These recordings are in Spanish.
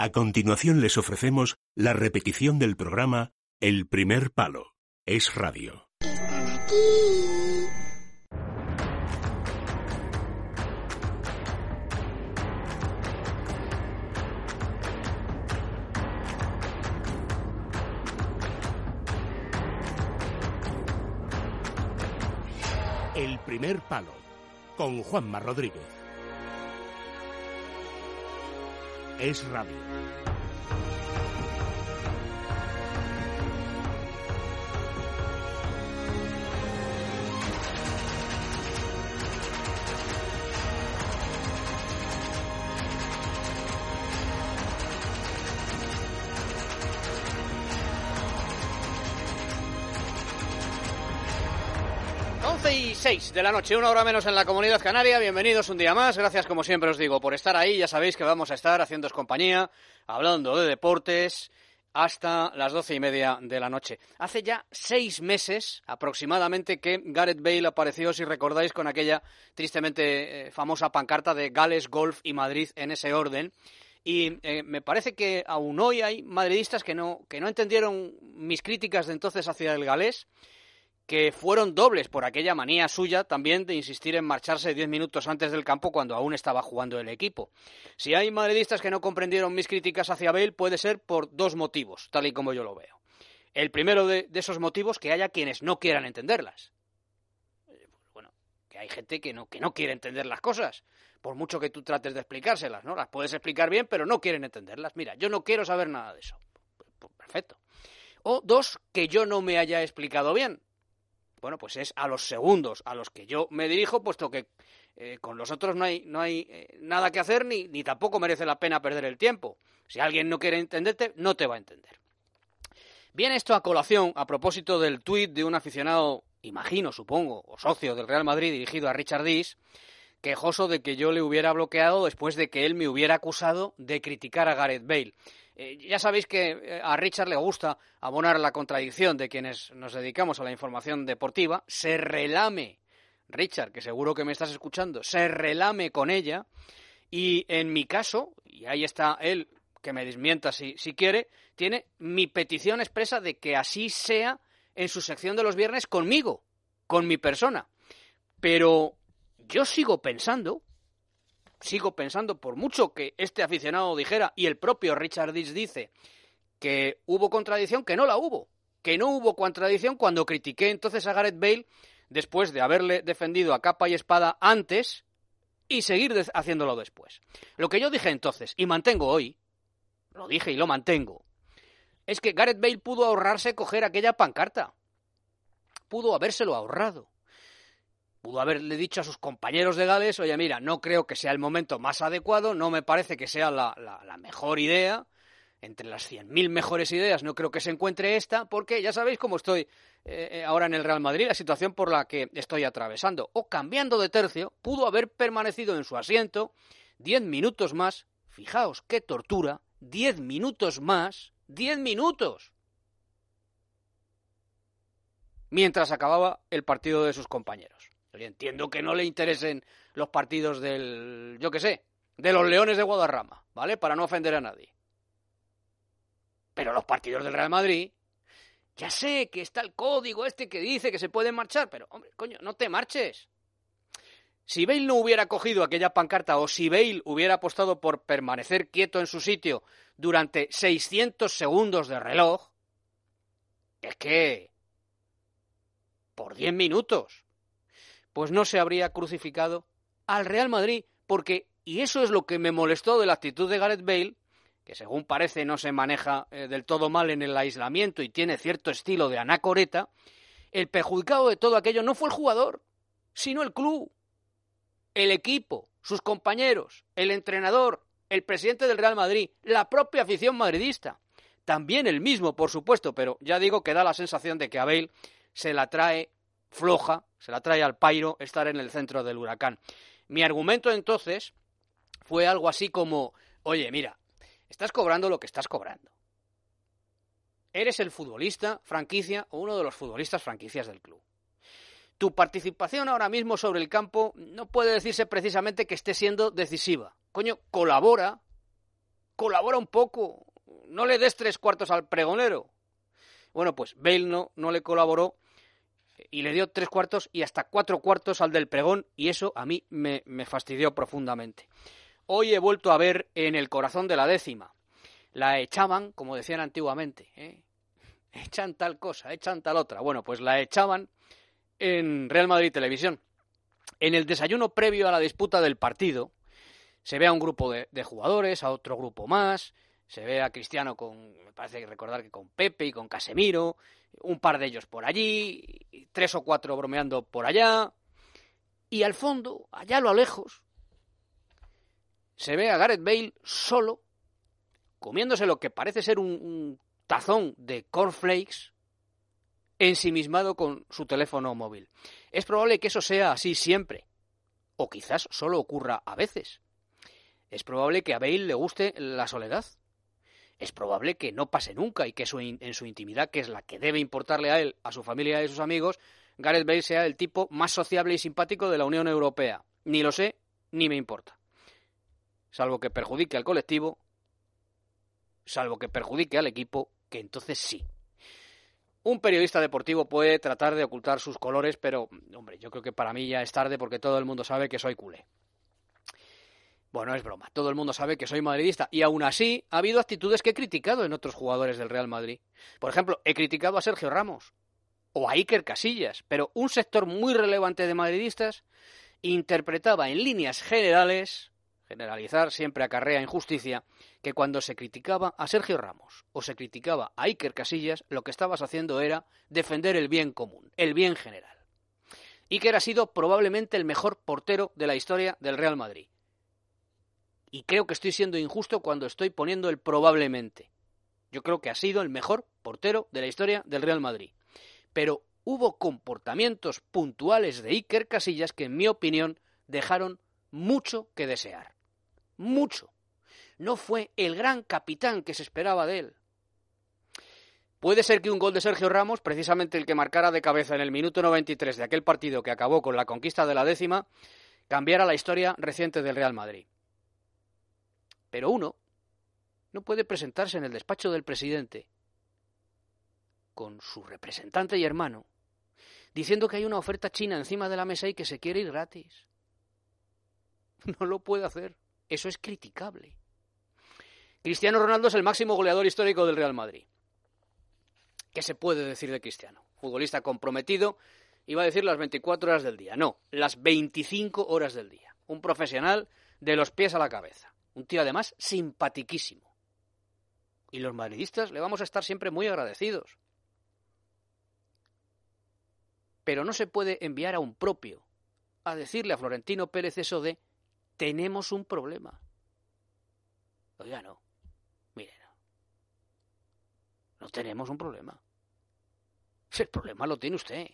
A continuación les ofrecemos la repetición del programa El Primer Palo. Es Radio. Están aquí. El Primer Palo, con Juanma Rodríguez. Es Radio. Y 6 de la noche, una hora menos en la Comunidad Canaria. Bienvenidos un día más. Gracias, como siempre os digo, por estar ahí. Ya sabéis que vamos a estar haciéndoos compañía, hablando de deportes, hasta las 12:30 de la noche. Hace ya 6 meses, aproximadamente, que Gareth Bale apareció, si recordáis, con aquella tristemente famosa pancarta de Gales, Golf y Madrid en ese orden. Y me parece que aún hoy hay madridistas que no entendieron mis críticas de entonces hacia el galés, que fueron dobles por aquella manía suya también de insistir en marcharse 10 minutos antes del campo cuando aún estaba jugando el equipo. Si hay madridistas que no comprendieron mis críticas hacia Bale, puede ser por 2 motivos, tal y como yo lo veo. El primero de esos motivos, que haya quienes no quieran entenderlas. Bueno, que hay gente que no quiere entender las cosas, por mucho que tú trates de explicárselas, ¿no? Las puedes explicar bien, pero no quieren entenderlas. Mira, yo no quiero saber nada de eso. Perfecto. O 2, que yo no me haya explicado bien. Bueno, pues es a los segundos a los que yo me dirijo, puesto que con los otros no hay nada que hacer ni tampoco merece la pena perder el tiempo. Si alguien no quiere entenderte, no te va a entender. Viene esto a colación a propósito del tuit de un aficionado, imagino, supongo, o socio del Real Madrid dirigido a Richard Dis, quejoso de que yo le hubiera bloqueado después de que él me hubiera acusado de criticar a Gareth Bale. Ya sabéis que a Richard le gusta abonar la contradicción de quienes nos dedicamos a la información deportiva. Se relame, Richard, que seguro que me estás escuchando, se relame con ella. Y en mi caso, y ahí está él, que me desmienta si quiere, tiene mi petición expresa de que así sea en su sección de los viernes conmigo, con mi persona. Pero yo sigo pensando, por mucho que este aficionado dijera, y el propio Richard Dis dice, que hubo contradicción, que no la hubo. Que no hubo contradicción cuando critiqué entonces a Gareth Bale después de haberle defendido a capa y espada antes y seguir haciéndolo después. Lo que yo dije entonces, y mantengo hoy, lo dije y lo mantengo, es que Gareth Bale pudo ahorrarse coger aquella pancarta. Pudo habérselo ahorrado. Pudo haberle dicho a sus compañeros de Gales, oye, mira, no creo que sea el momento más adecuado, no me parece que sea la mejor idea, entre las 100.000 mejores ideas no creo que se encuentre esta, porque ya sabéis cómo estoy ahora en el Real Madrid, la situación por la que estoy atravesando. O cambiando de tercio, pudo haber permanecido en su asiento 10 minutos más, fijaos qué tortura, 10 minutos más, 10 minutos, mientras acababa el partido de sus compañeros. Yo entiendo que no le interesen los partidos de los Leones de Guadarrama, ¿vale? Para no ofender a nadie. Pero los partidos del Real Madrid, ya sé que está el código este que dice que se pueden marchar, pero, hombre, coño, no te marches. Si Bale no hubiera cogido aquella pancarta o si Bale hubiera apostado por permanecer quieto en su sitio durante 600 segundos de reloj, es que por 10 minutos, pues no se habría crucificado al Real Madrid, porque, y eso es lo que me molestó de la actitud de Gareth Bale, que según parece no se maneja del todo mal en el aislamiento y tiene cierto estilo de anacoreta, el perjudicado de todo aquello no fue el jugador, sino el club, el equipo, sus compañeros, el entrenador, el presidente del Real Madrid, la propia afición madridista. También el mismo, por supuesto, pero ya digo que da la sensación de que a Bale se la trae floja, se la trae al pairo estar en el centro del huracán. Mi argumento entonces fue algo así como, oye, mira, estás cobrando lo que estás cobrando. Eres el futbolista franquicia o uno de los futbolistas franquicias del club. Tu participación ahora mismo sobre el campo no puede decirse precisamente que esté siendo decisiva. Coño, colabora colabora un poco, no le des 3/4 al pregonero. Bueno, pues Bale no le colaboró y le dio 3/4 y hasta 4/4 al del pregón, y eso a mí me fastidió profundamente. Hoy he vuelto a ver En el corazón de la décima. La echaban, como decían antiguamente, echan tal cosa, echan tal otra. Bueno, pues la echaban en Real Madrid Televisión. En el desayuno previo a la disputa del partido, se ve a un grupo de jugadores, a otro grupo más, se ve a Cristiano me parece recordar que con Pepe y con Casemiro, un par de ellos por allí, 3 o 4 bromeando por allá, y al fondo, allá a lo lejos, se ve a Gareth Bale solo, comiéndose lo que parece ser un tazón de cornflakes, ensimismado con su teléfono móvil. Es probable que eso sea así siempre, o quizás solo ocurra a veces. Es probable que a Bale le guste la soledad. Es probable que no pase nunca y que en su intimidad, que es la que debe importarle a él, a su familia y a sus amigos, Gareth Bale sea el tipo más sociable y simpático de la Unión Europea. Ni lo sé, ni me importa. Salvo que perjudique al colectivo, salvo que perjudique al equipo, que entonces sí. Un periodista deportivo puede tratar de ocultar sus colores, pero, hombre, yo creo que para mí ya es tarde porque todo el mundo sabe que soy culé. Bueno, es broma, todo el mundo sabe que soy madridista y aún así ha habido actitudes que he criticado en otros jugadores del Real Madrid. Por ejemplo, he criticado a Sergio Ramos o a Iker Casillas, pero un sector muy relevante de madridistas interpretaba en líneas generales, generalizar siempre acarrea injusticia, que cuando se criticaba a Sergio Ramos o se criticaba a Iker Casillas, lo que estabas haciendo era defender el bien común, el bien general. Iker ha sido probablemente el mejor portero de la historia del Real Madrid. Y creo que estoy siendo injusto cuando estoy poniendo el probablemente. Yo creo que ha sido el mejor portero de la historia del Real Madrid. Pero hubo comportamientos puntuales de Iker Casillas que, en mi opinión, dejaron mucho que desear. Mucho. No fue el gran capitán que se esperaba de él. Puede ser que un gol de Sergio Ramos, precisamente el que marcara de cabeza en el minuto 93 de aquel partido que acabó con la conquista de la 10ª, cambiara la historia reciente del Real Madrid. Pero uno no puede presentarse en el despacho del presidente con su representante y hermano diciendo que hay una oferta china encima de la mesa y que se quiere ir gratis. No lo puede hacer. Eso es criticable. Cristiano Ronaldo es el máximo goleador histórico del Real Madrid. ¿Qué se puede decir de Cristiano? Futbolista comprometido, iba a decir las 24 horas del día. No, las 25 horas del día. Un profesional de los pies a la cabeza. Un tío además simpatiquísimo. Y los madridistas le vamos a estar siempre muy agradecidos. Pero no se puede enviar a un propio a decirle a Florentino Pérez eso de tenemos un problema. Oiga, no. Mire, no tenemos un problema. El problema lo tiene usted.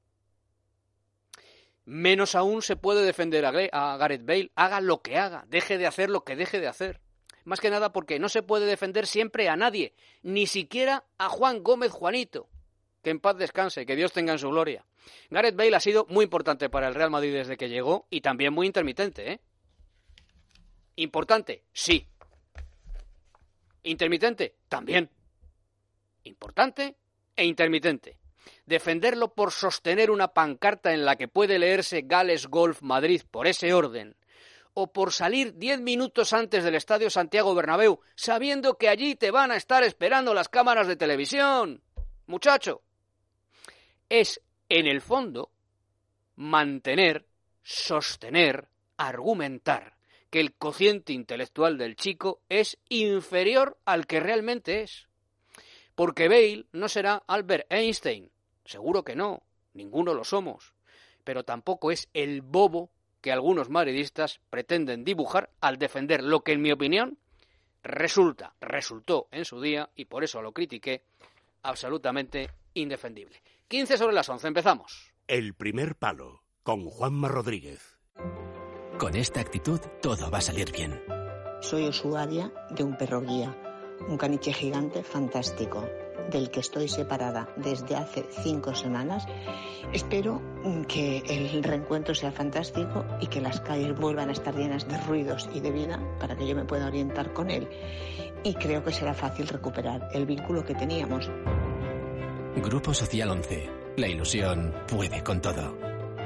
Menos aún se puede defender a Gareth Bale, haga lo que haga, deje de hacer lo que deje de hacer. Más que nada porque no se puede defender siempre a nadie, ni siquiera a Juan Gómez Juanito, que en paz descanse, que Dios tenga en su gloria. Gareth Bale ha sido muy importante para el Real Madrid desde que llegó y también muy intermitente, ¿eh? ¿Importante? Sí. ¿Intermitente? También. Importante e intermitente. Defenderlo por sostener una pancarta en la que puede leerse Gales Golf Madrid por ese orden, o por salir 10 minutos antes del Estadio Santiago Bernabéu, sabiendo que allí te van a estar esperando las cámaras de televisión. Muchacho, es, en el fondo, mantener, sostener, argumentar que el cociente intelectual del chico es inferior al que realmente es. Porque Bale no será Albert Einstein, seguro que no, ninguno lo somos, pero tampoco es el bobo que algunos madridistas pretenden dibujar al defender lo que, en mi opinión, resultó en su día, y por eso lo critiqué, absolutamente indefendible. 15 sobre las 11, empezamos. El primer palo, con Juanma Rodríguez. Con esta actitud todo va a salir bien. Soy usuaria de un perro guía. un caniche gigante fantástico, del que estoy separada desde hace 5 semanas. Espero que el reencuentro sea fantástico y que las calles vuelvan a estar llenas de ruidos y de vida para que yo me pueda orientar con él. Y creo que será fácil recuperar el vínculo que teníamos. Grupo Social 11. La ilusión puede con todo.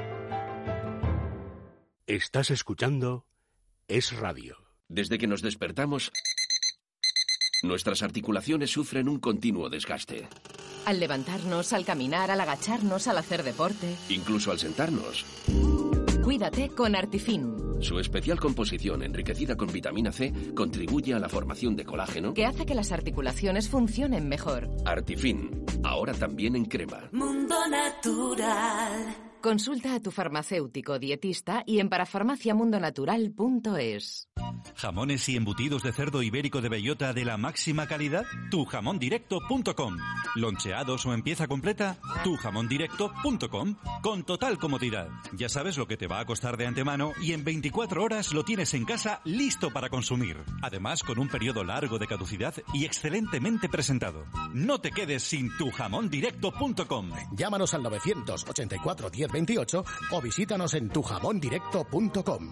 Estás escuchando Es Radio. Desde que nos despertamos, nuestras articulaciones sufren un continuo desgaste. Al levantarnos, al caminar, al agacharnos, al hacer deporte. Incluso al sentarnos. Cuídate con Artifin. Su especial composición, enriquecida con vitamina C, contribuye a la formación de colágeno, que hace que las articulaciones funcionen mejor. Artifin, ahora también en crema. Mundo Natural. Consulta a tu farmacéutico dietista y en parafarmaciamundonatural.es. ¿Jamones y embutidos de cerdo ibérico de bellota de la máxima calidad? Tujamondirecto.com. ¿Loncheados o en pieza completa? Tujamondirecto.com. Con total comodidad. Ya sabes lo que te va a costar de antemano y en 24 horas lo tienes en casa listo para consumir. Además, con un periodo largo de caducidad y excelentemente presentado. No te quedes sin tujamondirecto.com. Llámanos al 984 10 28 o visítanos en tujamondirecto.com.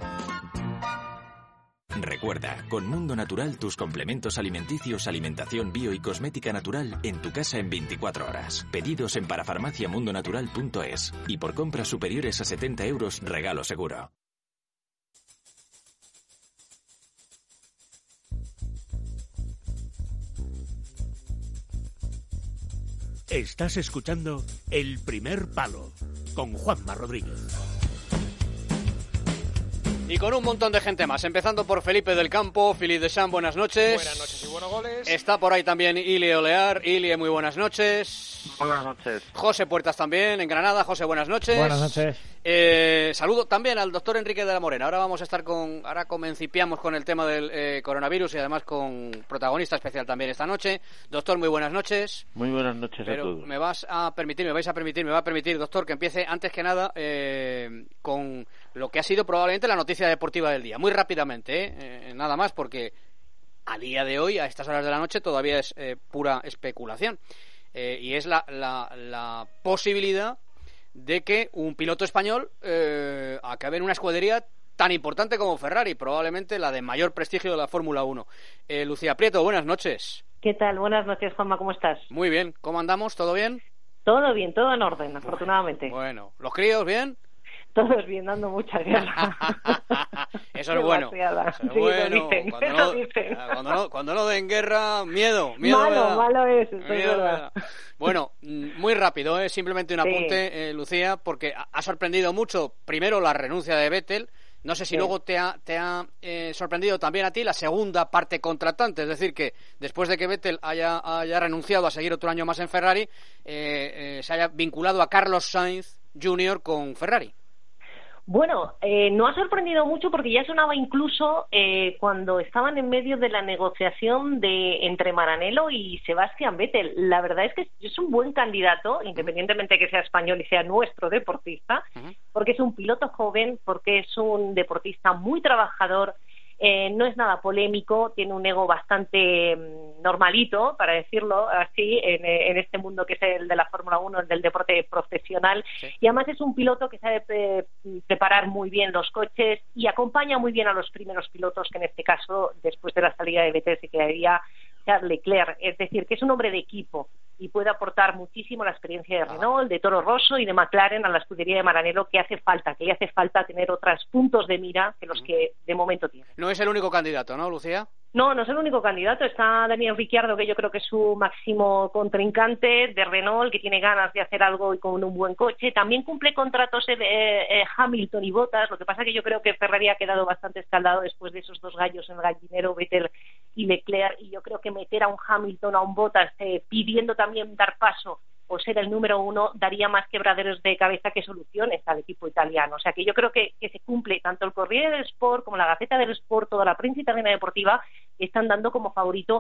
Recuerda, con Mundo Natural tus complementos alimenticios, alimentación bio y cosmética natural en tu casa en 24 horas. Pedidos en parafarmaciamundonatural.es y por compras superiores a 70 euros regalo seguro. Estás escuchando El Primer Palo con Juanma Rodríguez. Y con un montón de gente más, empezando por Felipe del Campo. Philippe Deschamps, buenas noches. Buenas noches y buenos goles. Está por ahí también Ilie Olear. Ilie, muy buenas noches. Buenas noches. José Puertas también, en Granada. José, buenas noches. Buenas noches. Saludo también al doctor Enrique de la Morena. Ahora vamos a estar ahora comencipiamos con el tema del coronavirus y además con protagonista especial también esta noche. Doctor, muy buenas noches. Muy buenas noches a todos. Me va a permitir, doctor, que empiece antes que nada con lo que ha sido probablemente la noticia deportiva del día. Muy rápidamente, nada más, porque a día de hoy, a estas horas de la noche, todavía es pura especulación. Y es la posibilidad de que un piloto español acabe en una escudería tan importante como Ferrari, probablemente la de mayor prestigio de la Fórmula 1. Lucía Prieto, buenas noches. ¿Qué tal? Buenas noches, Juanma, ¿cómo estás? Muy bien, ¿cómo andamos? ¿Todo bien? Todo bien, todo en orden, afortunadamente. Bueno, ¿los críos bien? Todos bien, dando mucha guerra. Eso es bueno. Eso es sí, bueno. Lo dicen, cuando no den guerra, miedo. Malo es, eso es verdad. Bueno, muy rápido, simplemente un apunte, Lucía, porque ha sorprendido mucho, primero, la renuncia de Vettel. No sé si luego te ha sorprendido también a ti la segunda parte contratante, es decir, que después de que Vettel haya renunciado a seguir otro año más en Ferrari, se haya vinculado a Carlos Sainz Jr. con Ferrari. Bueno, no ha sorprendido mucho porque ya sonaba incluso cuando estaban en medio de la negociación entre Maranello y Sebastian Vettel. La verdad es que es un buen candidato, independientemente de que sea español y sea nuestro deportista, porque es un piloto joven, porque es un deportista muy trabajador, no es nada polémico, tiene un ego bastante normalito, para decirlo así, en este mundo que es el de la Fórmula 1, el del deporte profesional, y además es un piloto que sabe preparar muy bien los coches y acompaña muy bien a los primeros pilotos, que en este caso, después de la salida de Vettel, se quedaría Charles Leclerc, es decir, que es un hombre de equipo y puede aportar muchísimo la experiencia de Renault, de Toro Rosso y de McLaren a la escudería de Maranello, que le hace falta tener otros puntos de mira que los que de momento tiene. No es el único candidato, ¿no, Lucía? No es el único candidato. Está Daniel Ricciardo, que yo creo que es su máximo contrincante de Renault, que tiene ganas de hacer algo y con un buen coche. También cumple contratos Hamilton y Bottas. Lo que pasa que yo creo que Ferrari ha quedado bastante escaldado después de esos dos gallos en el gallinero, Vettel y Leclerc. Y yo creo que meter a un Hamilton, a un Bottas, pidiendo también dar paso o ser el número uno, daría más quebraderos de cabeza que soluciones al equipo italiano. O sea que yo creo que se cumple tanto el Corriere del Sport como la Gaceta del Sport, toda la prensa italiana deportiva están dando como favorito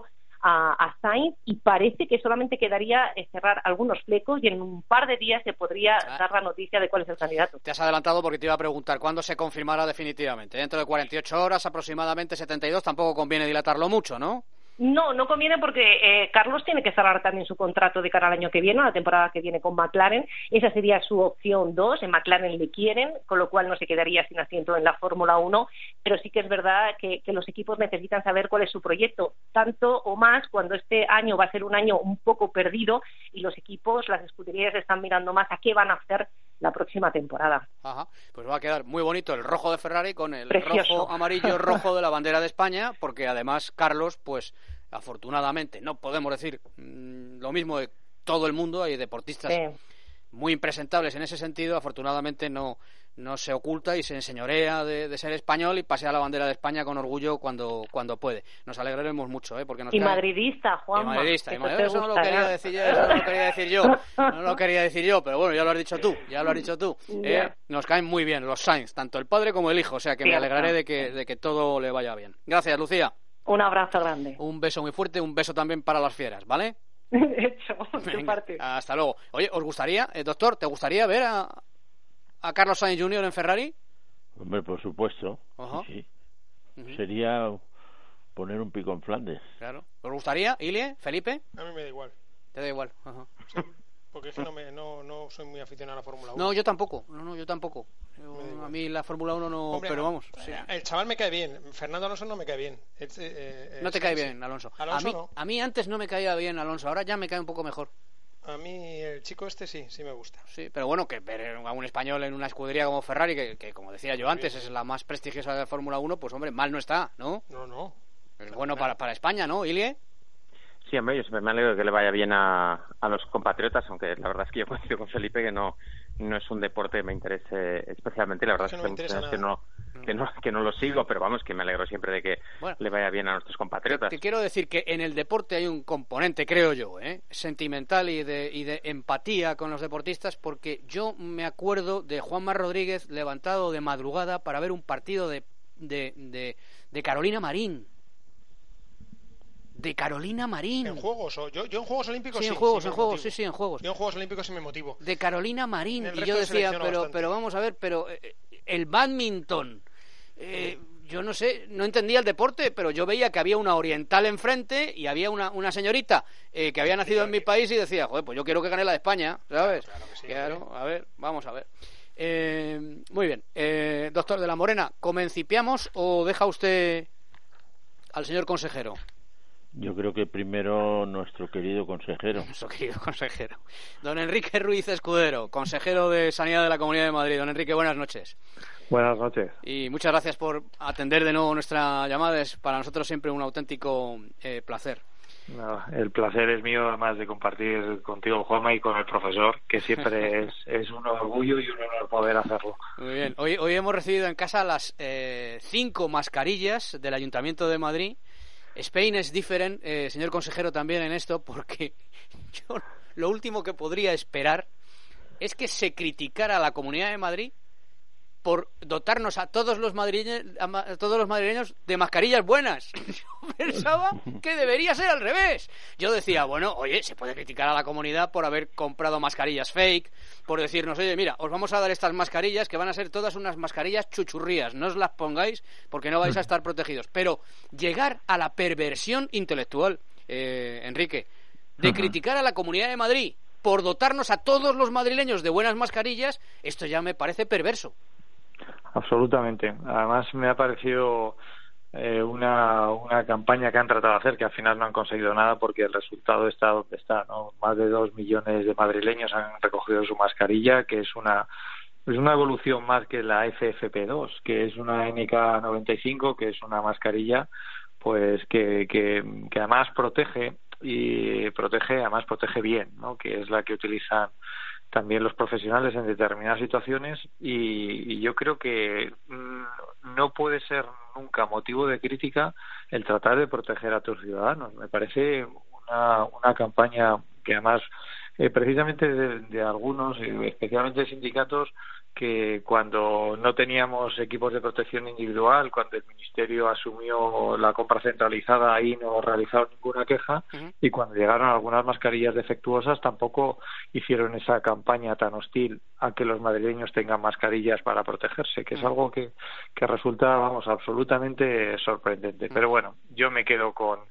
a Sainz, y parece que solamente quedaría cerrar algunos flecos y en un par de días se podría dar la noticia de cuál es el candidato. Te has adelantado porque te iba a preguntar cuándo se confirmará definitivamente. Dentro de 48 horas, aproximadamente 72, tampoco conviene dilatarlo mucho, ¿no? No conviene porque Carlos tiene que cerrar también su contrato de cara al año que viene, la temporada que viene con McLaren. Esa sería su opción 2. En McLaren le quieren, con lo cual no se quedaría sin asiento en la Fórmula 1. Pero sí que es verdad que los equipos necesitan saber cuál es su proyecto, tanto o más cuando este año va a ser un año un poco perdido y los equipos, las escuderías están mirando más a qué van a hacer la próxima temporada. Ajá, pues va a quedar muy bonito el rojo de Ferrari con el Precioso. rojo, amarillo, rojo de la bandera de España, porque además Carlos, pues afortunadamente, no podemos decir lo mismo de todo el mundo, hay deportistas muy impresentables en ese sentido, afortunadamente no se oculta y se enseñorea de ser español y pasea la bandera de España con orgullo cuando puede. Nos alegraremos mucho, porque nos madridista, Juanma. Eso no lo quería decir yo, pero bueno, ya lo has dicho tú. Nos caen muy bien los Sainz, tanto el padre como el hijo, o sea que me alegraré de que todo le vaya bien. Gracias, Lucía. Un abrazo grande. Un beso muy fuerte, un beso también para las fieras, ¿vale? Hecho, tu parte. Hasta luego. Oye, ¿os gustaría, doctor, te gustaría ver a Carlos Sainz Jr. en Ferrari? Hombre, por supuesto. Sí. Sería poner un pico en Flandes. Claro. ¿Os gustaría, Ilie, Felipe? A mí me da igual. Te da igual. Sí, porque es que no soy muy aficionado a la Fórmula 1. No, yo tampoco. A mí la Fórmula 1 no... Hombre, pero vamos. Sí. El chaval me cae bien. Fernando Alonso no me cae bien. No te cae bien, Alonso. A mí antes no me caía bien Alonso. Ahora ya me cae un poco mejor. A mí el chico sí me gusta. Sí, pero bueno, que ver a un español en una escudería como Ferrari, que como decía yo antes, es la más prestigiosa de la Fórmula 1, pues hombre, mal no está, ¿no? No. Es bueno para España, ¿no, Ilie? Sí, hombre, yo siempre me alegro de que le vaya bien a los compatriotas, aunque la verdad es que yo coincido con Felipe que no es un deporte que me interese especialmente, la verdad es que no lo sigo, pero vamos, que me alegro siempre de que le vaya bien a nuestros compatriotas. Te quiero decir que en el deporte hay un componente, creo yo, sentimental y de empatía con los deportistas, porque yo me acuerdo de Juanma Rodríguez levantado de madrugada para ver un partido de Carolina Marín. De Carolina Marín. ¿En juegos? Yo en Juegos Olímpicos sí. En juegos. En Juegos. Yo en Juegos Olímpicos sí me motivo. De Carolina Marín. Y yo decía, pero vamos a ver, el bádminton. Yo no sé, no entendía el deporte, pero yo veía que había una oriental enfrente y había una señorita que había nacido en mi país y decía, joder, pues yo quiero que gane la de España, ¿sabes? Claro que sí. Claro, a ver, vamos a ver. Muy bien. Doctor de la Morena, ¿comencipiamos o deja usted al señor consejero? Yo creo que primero nuestro querido consejero. Don Enrique Ruiz Escudero, consejero de Sanidad de la Comunidad de Madrid. Don Enrique, buenas noches. Buenas noches. Y muchas gracias por atender de nuevo nuestra llamada. Es para nosotros siempre un auténtico placer. El placer es mío, además de compartir contigo, Juanma, y con el profesor, que siempre es un orgullo y un honor poder hacerlo. Muy bien. Hoy hemos recibido en casa las 5 mascarillas del Ayuntamiento de Madrid. Spain is different, señor consejero, también en esto, porque yo lo último que podría esperar es que se criticara a la Comunidad de Madrid por dotarnos a todos los madrileños de mascarillas buenas. Yo pensaba que debería ser al revés. Yo decía, bueno, oye, se puede criticar a la comunidad por haber comprado mascarillas fake, por decirnos, oye, mira, os vamos a dar estas mascarillas que van a ser todas unas mascarillas chuchurrías, no os las pongáis porque no vais a estar protegidos. Pero llegar a la perversión intelectual, Enrique, de criticar a la Comunidad de Madrid por dotarnos a todos los madrileños de buenas mascarillas, esto ya me parece perverso. Absolutamente. Además me ha parecido una campaña que han tratado de hacer que al final no han conseguido nada porque el resultado está donde está, ¿no? Más de 2 millones de madrileños han recogido su mascarilla, que es una evolución más que la FFP2, que es una NK95, que es una mascarilla pues que además protege bien, ¿no? Que es la que utilizan también los profesionales en determinadas situaciones y yo creo que no puede ser nunca motivo de crítica el tratar de proteger a tus ciudadanos. Me parece una campaña que además precisamente de algunos, especialmente de sindicatos, que cuando no teníamos equipos de protección individual, cuando el Ministerio asumió la compra centralizada, ahí no realizaron ninguna queja, y cuando llegaron algunas mascarillas defectuosas tampoco hicieron esa campaña tan hostil a que los madrileños tengan mascarillas para protegerse, que es algo que resulta, absolutamente sorprendente. Pero bueno, yo me quedo con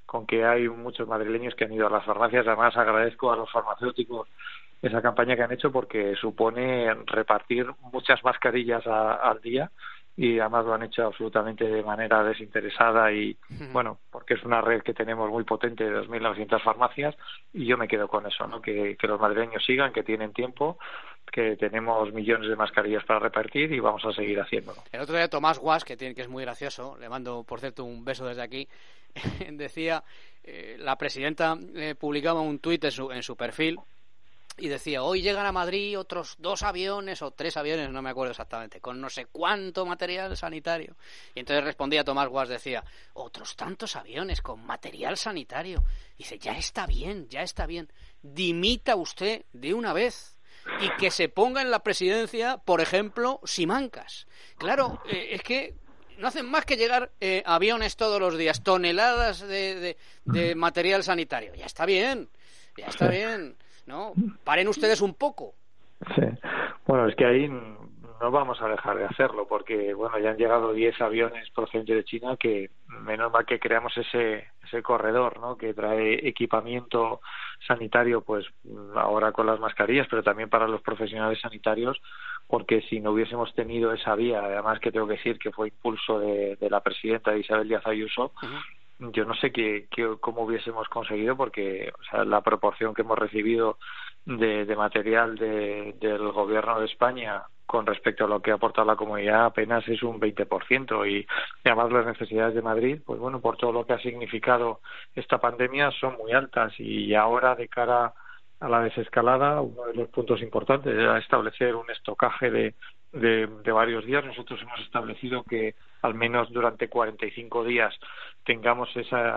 que hay muchos madrileños que han ido a las farmacias. Además, agradezco a los farmacéuticos esa campaña que han hecho, porque supone repartir muchas mascarillas al día, y además lo han hecho absolutamente de manera desinteresada y, bueno, porque es una red que tenemos muy potente de 2.900 farmacias, y yo me quedo con eso, ¿no? Que los madrileños sigan, que tienen tiempo, que tenemos millones de mascarillas para repartir y vamos a seguir haciéndolo. El otro día Tomás Guas, que es muy gracioso, le mando, por cierto, un beso desde aquí, decía, la presidenta publicaba un tuit en su perfil, y decía, hoy llegan a Madrid otros 2 aviones o 3 aviones, no me acuerdo exactamente, con no sé cuánto material sanitario. Y entonces respondía Tomás Guas, decía, otros tantos aviones con material sanitario. Dice, ya está bien, dimita usted de una vez y que se ponga en la presidencia, por ejemplo, Simancas. Claro, es que no hacen más que llegar aviones todos los días, toneladas de material sanitario. Ya está bien. ¿No? Paren ustedes un poco. Sí. Bueno, es que ahí no vamos a dejar de hacerlo, porque bueno, ya han llegado 10 aviones procedentes de China, que menos mal que creamos ese corredor, ¿no? Que trae equipamiento sanitario, pues ahora con las mascarillas, pero también para los profesionales sanitarios, porque si no hubiésemos tenido esa vía, además que tengo que decir que fue impulso de la presidenta Isabel Díaz Ayuso, yo no sé cómo hubiésemos conseguido, porque o sea, la proporción que hemos recibido de material del gobierno de España con respecto a lo que ha aportado la comunidad apenas es un 20%, y además las necesidades de Madrid, pues bueno, por todo lo que ha significado esta pandemia, son muy altas, y ahora de cara a la desescalada, uno de los puntos importantes era establecer un estocaje de varios días. Nosotros hemos establecido que al menos durante 45 días tengamos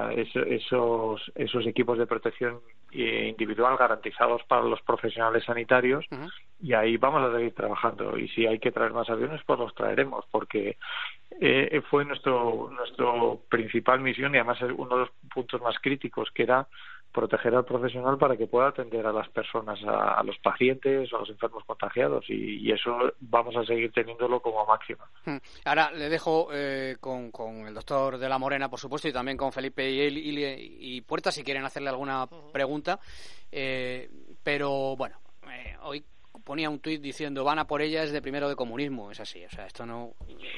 esos equipos de protección individual garantizados para los profesionales sanitarios, y ahí vamos a seguir trabajando, y si hay que traer más aviones, pues los traeremos, porque fue nuestro principal misión, y además es uno de los puntos más críticos, que era proteger al profesional para que pueda atender a las personas, a los pacientes o a los enfermos contagiados, y eso vamos a seguir teniéndolo como máxima. Ahora le dejo con el doctor de la Morena, por supuesto, y también con Felipe y Puerta, si quieren hacerle alguna pregunta, pero bueno, hoy ponía un tuit diciendo, van a por ella es de primero de comunismo. Es así, o sea, esto no...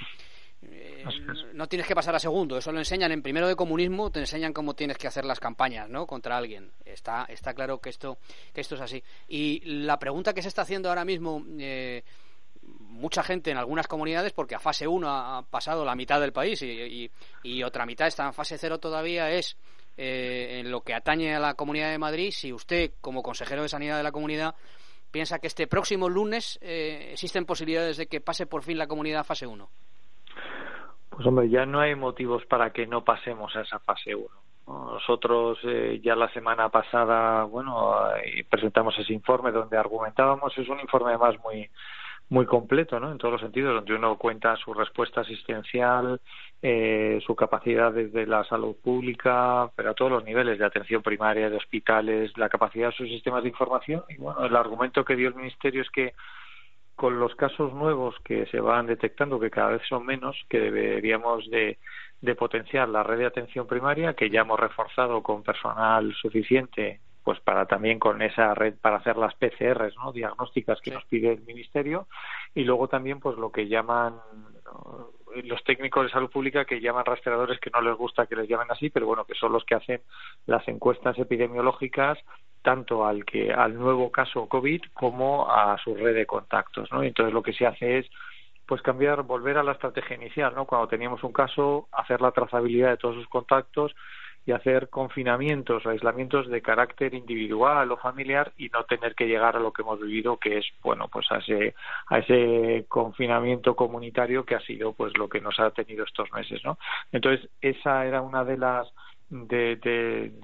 no tienes que pasar a segundo, eso lo enseñan en primero de comunismo, te enseñan cómo tienes que hacer las campañas, ¿no? Contra alguien. Está claro que esto es así. Y la pregunta que se está haciendo ahora mismo mucha gente en algunas comunidades, porque a fase 1 ha pasado la mitad del país y otra mitad está en fase 0 todavía, es en lo que atañe a la Comunidad de Madrid, si usted, como consejero de Sanidad de la comunidad, piensa que este próximo lunes existen posibilidades de que pase por fin la comunidad a fase 1. Pues hombre, ya no hay motivos para que no pasemos a esa fase 1. Nosotros ya la semana pasada, presentamos ese informe donde argumentábamos, es un informe además muy completo, ¿no? En todos los sentidos, donde uno cuenta su respuesta asistencial, su capacidad desde la salud pública, pero a todos los niveles, de atención primaria, de hospitales, la capacidad de sus sistemas de información. Y bueno, el argumento que dio el Ministerio es que con los casos nuevos que se van detectando, que cada vez son menos, que deberíamos de potenciar la red de atención primaria, que ya hemos reforzado con personal suficiente, pues para también con esa red para hacer las PCRs, ¿no? Diagnósticas que nos pide el Ministerio, y luego también pues lo que llaman los técnicos de salud pública, que llaman rastreadores, que no les gusta que les llamen así, pero bueno, que son los que hacen las encuestas epidemiológicas tanto al nuevo caso COVID como a su red de contactos, ¿no? Entonces lo que se hace es pues volver a la estrategia inicial, ¿no? Cuando teníamos un caso, hacer la trazabilidad de todos sus contactos y hacer confinamientos o aislamientos de carácter individual o familiar, y no tener que llegar a lo que hemos vivido, que es pues a ese confinamiento comunitario, que ha sido pues lo que nos ha tenido estos meses, ¿no? Entonces esa era una de las de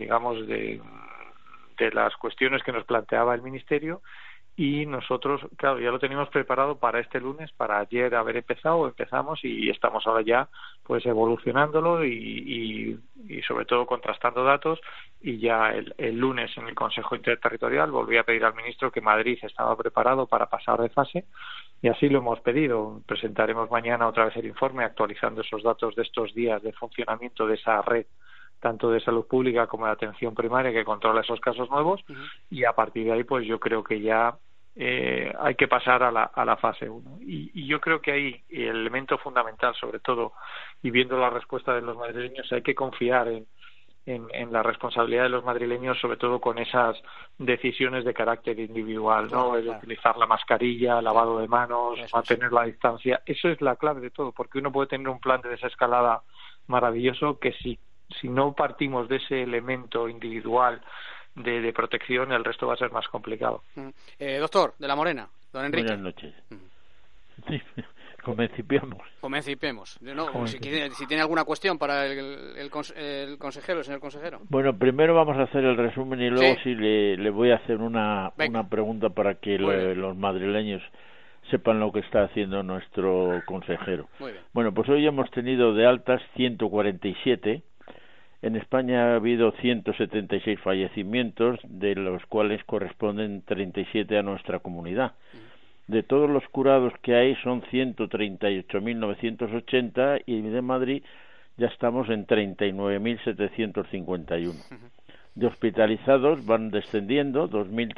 las cuestiones que nos planteaba el Ministerio, y nosotros, claro, ya lo teníamos preparado para este lunes, para ayer empezamos y estamos ahora ya pues evolucionándolo y sobre todo contrastando datos, y ya el lunes en el Consejo Interterritorial volví a pedir al ministro que Madrid estaba preparado para pasar de fase, y así lo hemos pedido. Presentaremos mañana otra vez el informe actualizando esos datos de estos días de funcionamiento de esa red tanto de salud pública como de atención primaria, que controla esos casos nuevos, y a partir de ahí pues yo creo que ya hay que pasar a la fase 1. Y yo creo que ahí el elemento fundamental, sobre todo, y viendo la respuesta de los madrileños, hay que confiar en la responsabilidad de los madrileños, sobre todo con esas decisiones de carácter individual, ¿no? El utilizar la mascarilla, lavado de manos, mantener la distancia. Eso es la clave de todo, porque uno puede tener un plan de desescalada maravilloso que si no partimos de ese elemento individual de protección, el resto va a ser más complicado. Doctor de la Morena, don Enrique. Buenas noches. Sí, comencipemos. No, si tiene alguna cuestión para el consejero, el señor consejero. Bueno, primero vamos a hacer el resumen y luego sí le voy a hacer una pregunta para que los madrileños sepan lo que está haciendo nuestro consejero. Muy bien. Bueno, pues hoy hemos tenido de altas 147. En España ha habido 176 fallecimientos, de los cuales corresponden 37 a nuestra comunidad. De todos los curados que hay son 138.980 y de Madrid ya estamos en 39.751. De hospitalizados van descendiendo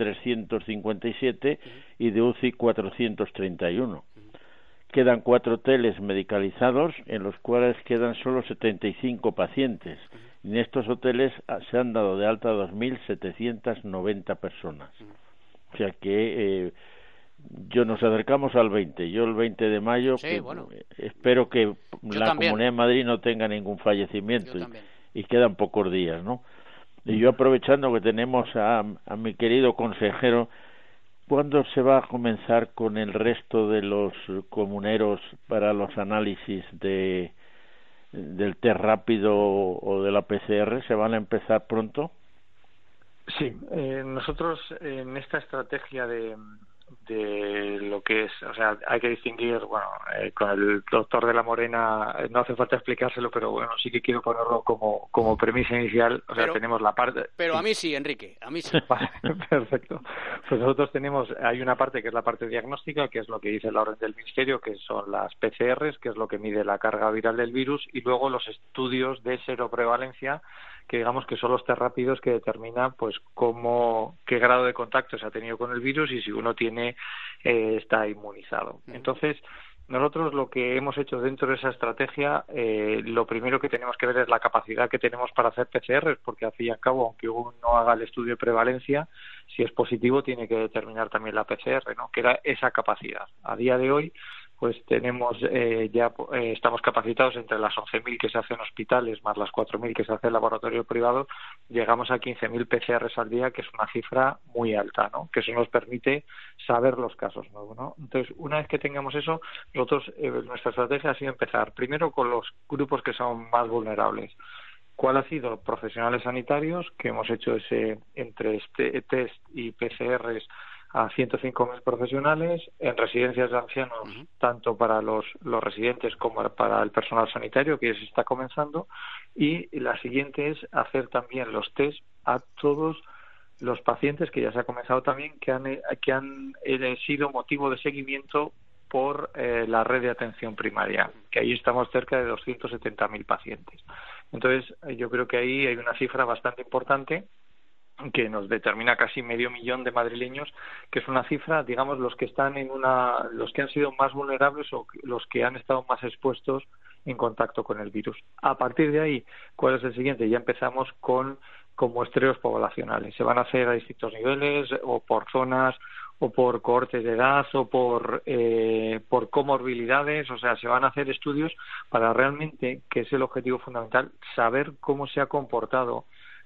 2.357 y de UCI 431. Quedan 4 hoteles medicalizados en los cuales quedan solo 75 pacientes. En estos hoteles se han dado de alta 2.790 personas. O sea que nos acercamos al 20. Yo el 20 de mayo espero que la Comunidad de Madrid no tenga ningún fallecimiento y quedan pocos días, ¿no? Y yo, aprovechando que tenemos a mi querido consejero, ¿cuándo se va a comenzar con el resto de los comuneros para los análisis del test rápido o de la PCR? ¿Se van a empezar pronto? Sí, nosotros en esta estrategia de lo que es, o sea, hay que distinguir, con el doctor de la Morena no hace falta explicárselo, pero bueno, sí que quiero ponerlo como premisa inicial, tenemos la parte... Pero a mí sí, Enrique, a mí sí. Vale, perfecto. Pues nosotros hay una parte que es la parte diagnóstica, que es lo que dice la orden del Ministerio, que son las PCRs, que es lo que mide la carga viral del virus, y luego los estudios de seroprevalencia, que digamos que son los test rápidos que determinan pues qué grado de contacto se ha tenido con el virus y si uno está inmunizado. Entonces, nosotros lo que hemos hecho dentro de esa estrategia, lo primero que tenemos que ver es la capacidad que tenemos para hacer PCR, porque al fin y al cabo, aunque uno haga el estudio de prevalencia, si es positivo tiene que determinar también la PCR, ¿no? Que era esa capacidad. A día de hoy, pues tenemos estamos capacitados entre las 11.000 que se hacen en hospitales más las 4.000 que se hace en laboratorio privado, llegamos a 15.000 PCRs al día, que es una cifra muy alta, ¿no? Que eso nos permite saber los casos nuevos, ¿no? Entonces, una vez que tengamos eso, nosotros nuestra estrategia ha sido empezar primero con los grupos que son más vulnerables. ¿Cuál ha sido? Profesionales sanitarios, que hemos hecho entre test y PCRs a 105.000 profesionales, en residencias de ancianos, tanto para los residentes como para el personal sanitario, que ya se está comenzando, y la siguiente es hacer también los test a todos los pacientes, que ya se ha comenzado también, que han sido motivo de seguimiento por la red de atención primaria, que ahí estamos cerca de 270.000 pacientes. Entonces, yo creo que ahí hay una cifra bastante importante que nos determina casi 500.000 de madrileños, que es una cifra, digamos, los que han sido más vulnerables o los que han estado más expuestos en contacto con el virus. A partir de ahí, ¿cuál es el siguiente? Ya empezamos con muestreos poblacionales. Se van a hacer a distintos niveles, o por zonas, o por cohortes de edad, o por comorbilidades. O sea, se van a hacer estudios para realmente, que es el objetivo fundamental, saber cómo se ha comportado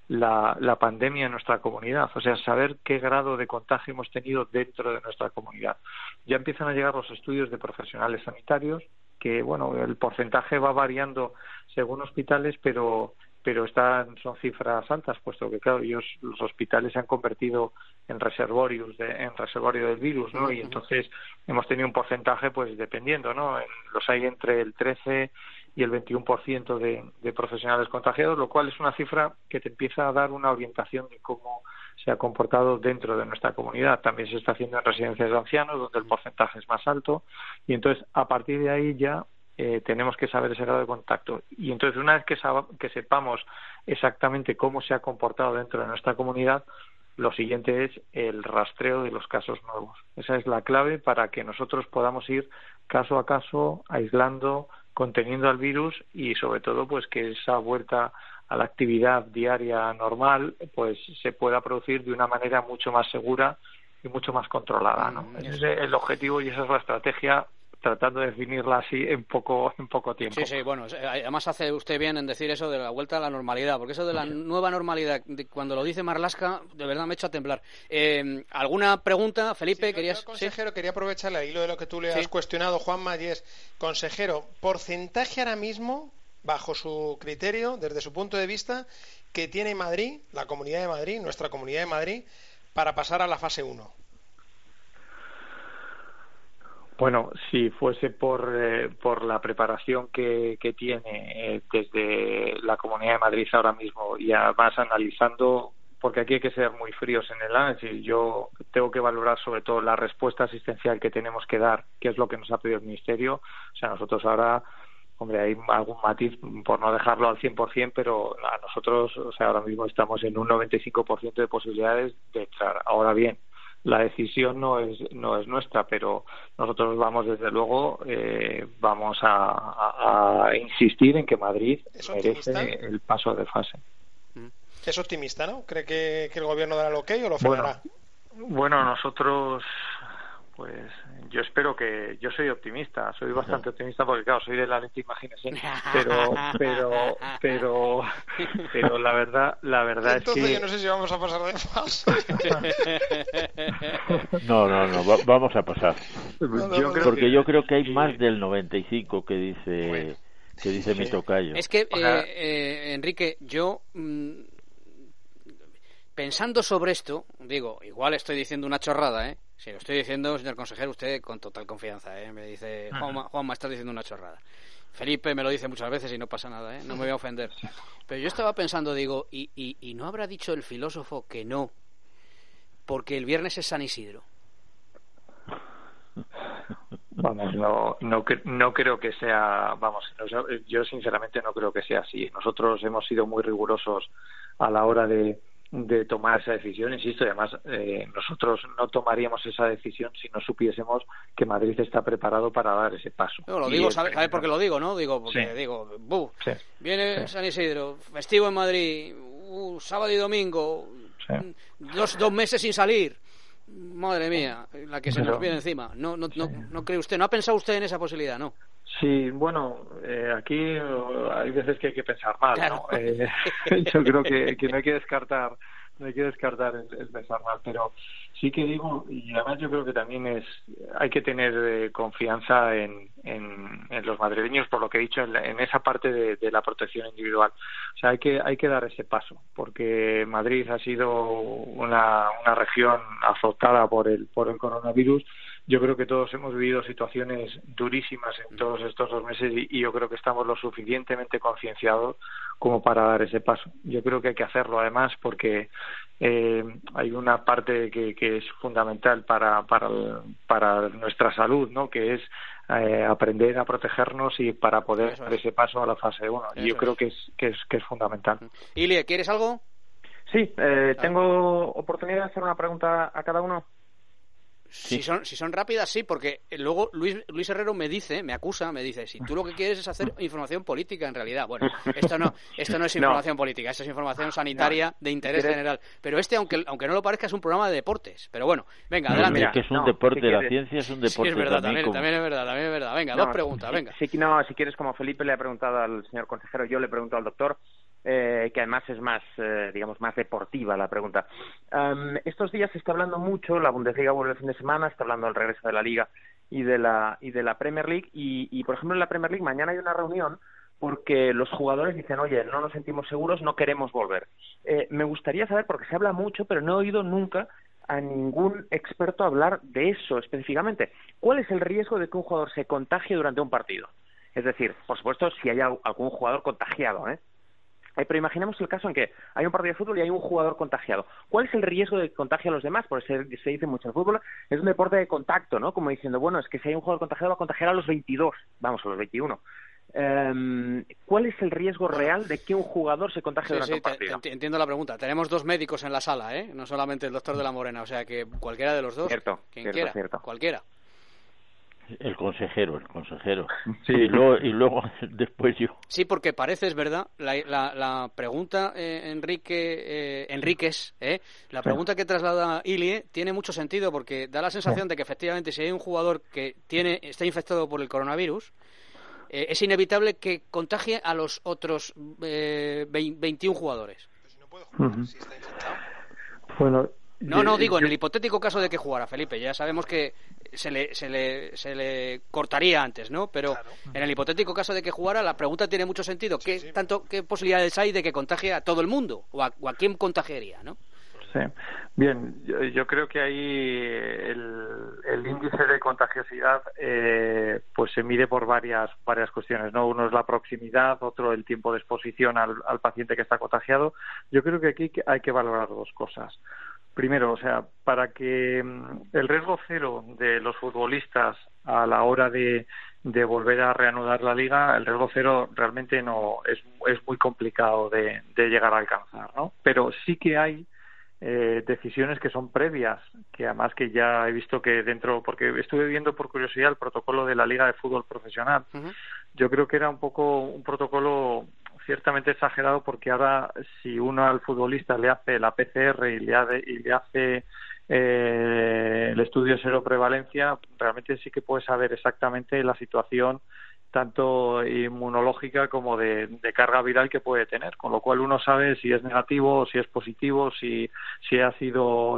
la pandemia en nuestra comunidad, o sea, saber qué grado de contagio hemos tenido dentro de nuestra comunidad. Ya empiezan a llegar los estudios de profesionales sanitarios, que el porcentaje va variando según hospitales, pero son cifras altas, puesto que claro, los hospitales se han convertido en reservorio del virus, ¿no? Y entonces hemos tenido un porcentaje, pues dependiendo, ¿no? Los hay entre el 13 y el 21% de profesionales contagiados, lo cual es una cifra que te empieza a dar una orientación de cómo se ha comportado dentro de nuestra comunidad. También se está haciendo en residencias de ancianos, donde el porcentaje es más alto, y entonces a partir de ahí ya tenemos que saber ese grado de contacto. Y entonces, una vez que sepamos exactamente cómo se ha comportado dentro de nuestra comunidad, lo siguiente es el rastreo de los casos nuevos. Esa es la clave para que nosotros podamos ir caso a caso, aislando, conteniendo al virus y, sobre todo, pues que esa vuelta a la actividad diaria normal pues se pueda producir de una manera mucho más segura y mucho más controlada, ¿no? Ese es el objetivo y esa es la estrategia, tratando de definirla así en poco tiempo. Sí, bueno, además hace usted bien en decir eso de la vuelta a la normalidad, porque eso de la nueva normalidad, cuando lo dice Marlaska, de verdad me echa a temblar. ¿Alguna pregunta, Felipe? Sí, querías. Consejero, quería aprovechar el hilo de lo que tú le has cuestionado, Juanma, y es, consejero, porcentaje ahora mismo, bajo su criterio, desde su punto de vista, que tiene Madrid, la Comunidad de Madrid, nuestra Comunidad de Madrid, para pasar a la fase 1. Bueno, si fuese por la preparación que tiene desde la Comunidad de Madrid ahora mismo, y además analizando, porque aquí hay que ser muy fríos en el análisis, yo tengo que valorar sobre todo la respuesta asistencial que tenemos que dar, que es lo que nos ha pedido el Ministerio. O sea, nosotros ahora, hombre, hay algún matiz por no dejarlo al 100%, pero a nosotros, o sea, ahora mismo estamos en un 95% de posibilidades de entrar. Ahora bien, la decisión no es nuestra, pero nosotros vamos, desde luego, vamos a insistir en que Madrid merece el paso de fase. Es optimista, ¿no? ¿Cree que el gobierno dará el ok o lo frenará? Bueno, nosotros, pues yo espero que... Yo soy optimista, soy bastante optimista porque, claro, soy del Atleti, imagínese. Pero la verdad entonces, es que... yo no sé si vamos a pasar de fase. No, vamos a pasar. Yo creo que hay más del 95 que dice mi tocayo. Es que, Enrique, yo... pensando sobre esto, digo, igual estoy diciendo una chorrada, ¿eh? Si lo estoy diciendo, señor consejero, usted con total confianza, ¿eh? Me dice, Juanma, estás diciendo una chorrada. Felipe me lo dice muchas veces y no pasa nada, ¿eh? No me voy a ofender. Pero yo estaba pensando, digo, ¿y no habrá dicho el filósofo que no? Porque el viernes es San Isidro. Vamos, no creo que sea, yo sinceramente no creo que sea así. Nosotros hemos sido muy rigurosos a la hora de tomar esa decisión, insisto, y además nosotros no tomaríamos esa decisión si no supiésemos que Madrid está preparado para dar ese paso. No, lo digo, ¿sabes por qué lo digo, no? Digo, porque viene San Isidro, festivo en Madrid, sábado y domingo, 2 meses sin salir. Madre mía, la que se nos viene encima. No cree usted, no ha pensado usted en esa posibilidad, ¿no? Sí, bueno, aquí hay veces que hay que pensar mal, claro, ¿no? Yo creo que no hay que descartar el pensar mal, pero sí que digo, y además yo creo que también hay que tener confianza en los madrileños, por lo que he dicho, en esa parte de la protección individual. O sea, hay que dar ese paso, porque Madrid ha sido una región azotada por el coronavirus. Yo creo que todos hemos vivido situaciones durísimas en todos estos 2 meses y yo creo que estamos lo suficientemente concienciados como para dar ese paso. Yo creo que hay que hacerlo, además, porque hay una parte que es fundamental para nuestra salud, ¿no? Que es aprender a protegernos y para poder dar ese paso a la fase 1. Y yo creo que es fundamental. Ilie, ¿quieres algo? Sí, tengo oportunidad de hacer una pregunta a cada uno. Si son rápidas, sí, porque luego Luis Herrero me dice, si tú lo que quieres es hacer información política, en realidad. Bueno, esto no es información política, esto es información sanitaria de interés general. Pero aunque no lo parezca, es un programa de deportes. Pero bueno, venga, adelante. Es que es un deporte, la ciencia es un deporte. Sí, es verdad, también es verdad. Venga, 2 preguntas, venga. Si quieres, como Felipe le ha preguntado al señor consejero, yo le pregunto al doctor, que además es más, más deportiva la pregunta. Estos días se está hablando mucho, la Bundesliga vuelve el fin de semana, está hablando del regreso de la Liga y de la Premier League, y por ejemplo en la Premier League mañana hay una reunión porque los jugadores dicen, oye, no nos sentimos seguros, no queremos volver. Me gustaría saber, porque se habla mucho, pero no he oído nunca a ningún experto hablar de eso específicamente. ¿Cuál es el riesgo de que un jugador se contagie durante un partido? Es decir, por supuesto, si hay algún jugador contagiado, Pero imaginemos el caso en que hay un partido de fútbol y hay un jugador contagiado. ¿Cuál es el riesgo de que contagie a los demás? Porque se dice mucho, el fútbol es un deporte de contacto, ¿no? Como diciendo, bueno, es que si hay un jugador contagiado va a contagiar a los 22, vamos, a los 21. ¿Cuál es el riesgo real de que un jugador se contagie durante un partido? Entiendo la pregunta. Tenemos 2 médicos en la sala, no solamente el doctor de la Morena, o sea que cualquiera de los dos, quien quiera, cualquiera. El consejero. Sí, y luego después yo. Sí, porque parece, es verdad, la pregunta, Enríquez, la pregunta que traslada Ilie tiene mucho sentido porque da la sensación de que efectivamente si hay un jugador que está infectado por el coronavirus, es inevitable que contagie a los otros 21 jugadores. Pero si no puede jugar, si está infectado. Bueno, digo, en el hipotético caso de que jugara Felipe, ya sabemos que se le cortaría antes, ¿no? Pero claro, en el hipotético caso de que jugara, la pregunta tiene mucho sentido. ¿Qué posibilidades hay de que contagie a todo el mundo? ¿O a quién contagiaría, no? Sí. Bien, yo creo que ahí el índice de contagiosidad pues se mide por varias cuestiones, ¿no? Uno es la proximidad, otro el tiempo de exposición al paciente que está contagiado. Yo creo que aquí hay que valorar 2 cosas. Primero, o sea, para que el riesgo cero de los futbolistas a la hora de volver a reanudar la liga, el riesgo cero realmente no es muy complicado de llegar a alcanzar, ¿no? Pero sí que hay decisiones que son previas, que además que ya he visto que porque estuve viendo por curiosidad el protocolo de la Liga de Fútbol Profesional. Yo creo que era un poco un protocolo ciertamente exagerado, porque ahora si uno al futbolista le hace la PCR y le hace el estudio de seroprevalencia, realmente sí que puede saber exactamente la situación tanto inmunológica como de carga viral que puede tener, con lo cual uno sabe si es negativo, si es positivo, si ha sido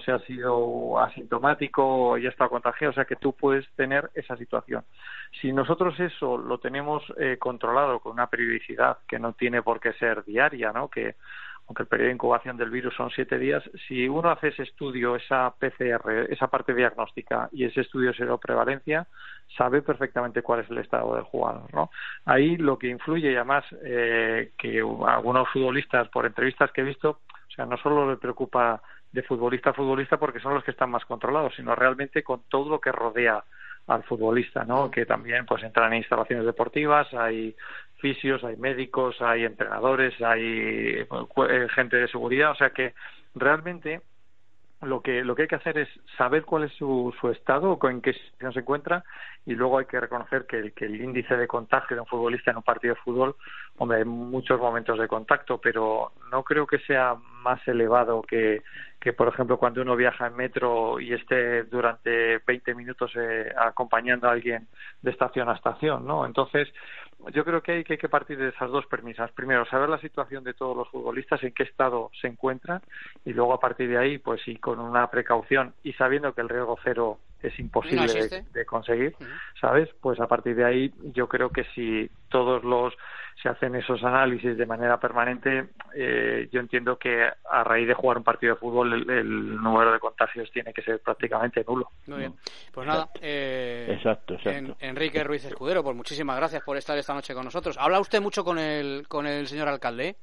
asintomático o ya está contagiado, o sea que tú puedes tener esa situación. Si nosotros eso lo tenemos controlado con una periodicidad que no tiene por qué ser diaria, ¿no? Que aunque el periodo de incubación del virus son 7 días, si uno hace ese estudio, esa PCR, esa parte diagnóstica y ese estudio de seroprevalencia, sabe perfectamente cuál es el estado del jugador, ¿no? Ahí lo que influye, y además que algunos futbolistas, por entrevistas que he visto, o sea, no solo le preocupa de futbolista a futbolista porque son los que están más controlados, sino realmente con todo lo que rodea al futbolista, ¿no? Que también pues entran en instalaciones deportivas, hay fisios, hay médicos, hay entrenadores, hay gente de seguridad, o sea que realmente lo que hay que hacer es saber cuál es su estado, o en qué situación se encuentra, y luego hay que reconocer que el índice de contagio de un futbolista en un partido de fútbol, hombre, hay muchos momentos de contacto, pero no creo que sea más elevado que por ejemplo, cuando uno viaja en metro y esté durante 20 minutos acompañando a alguien de estación a estación, ¿no? Entonces, yo creo que hay que partir de esas 2 premisas. Primero, saber la situación de todos los futbolistas, en qué estado se encuentran, y luego a partir de ahí, pues sí, con una precaución y sabiendo que el riesgo cero es imposible de conseguir, ¿sabes? Pues a partir de ahí yo creo que si se hacen esos análisis de manera permanente, yo entiendo que a raíz de jugar un partido de fútbol el número de contagios tiene que ser prácticamente nulo. Muy bien, pues nada, exacto. Enrique Ruiz Escudero, pues muchísimas gracias por estar esta noche con nosotros. ¿Habla usted mucho con el señor alcalde?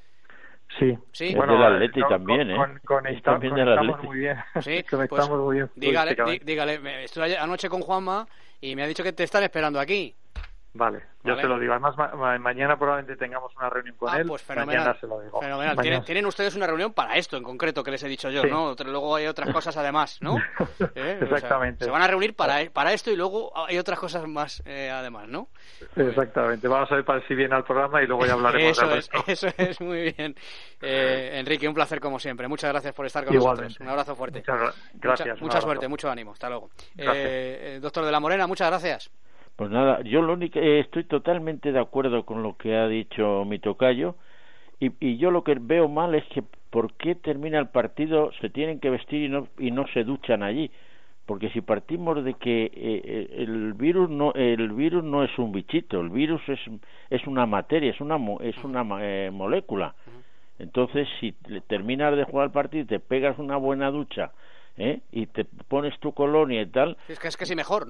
Sí. Bueno, del Atleti también, conectamos muy bien. Sí, conectamos muy bien. Dígale, estuve anoche con Juanma y me ha dicho que te están esperando aquí. Vale, yo se lo digo. Además, mañana probablemente tengamos una reunión con él. Pues fenomenal. Mañana se lo digo. Fenomenal. Tienen ustedes una reunión para esto en concreto que les he dicho yo, sí. ¿No? Luego hay otras cosas además, ¿no? Exactamente. O sea, se van a reunir para esto y luego hay otras cosas más además, ¿no? Exactamente. Vamos a ver si viene al programa y luego ya hablaremos del resto. Eso es, muy bien. Enrique, un placer como siempre. Muchas gracias por estar con nosotros. Un abrazo fuerte. Gracias. Mucha suerte, mucho ánimo. Hasta luego. Doctor de la Morena, muchas gracias. Pues nada, yo lo único estoy totalmente de acuerdo con lo que ha dicho mi tocayo, y yo lo que veo mal es que por qué termina el partido se tienen que vestir y no se duchan allí, porque si partimos de que el virus no es un bichito, el virus es una materia, es una molécula. Entonces, si terminas de jugar el partido y te pegas una buena ducha, y te pones tu colonia y tal, es que es casi mejor, ¿no?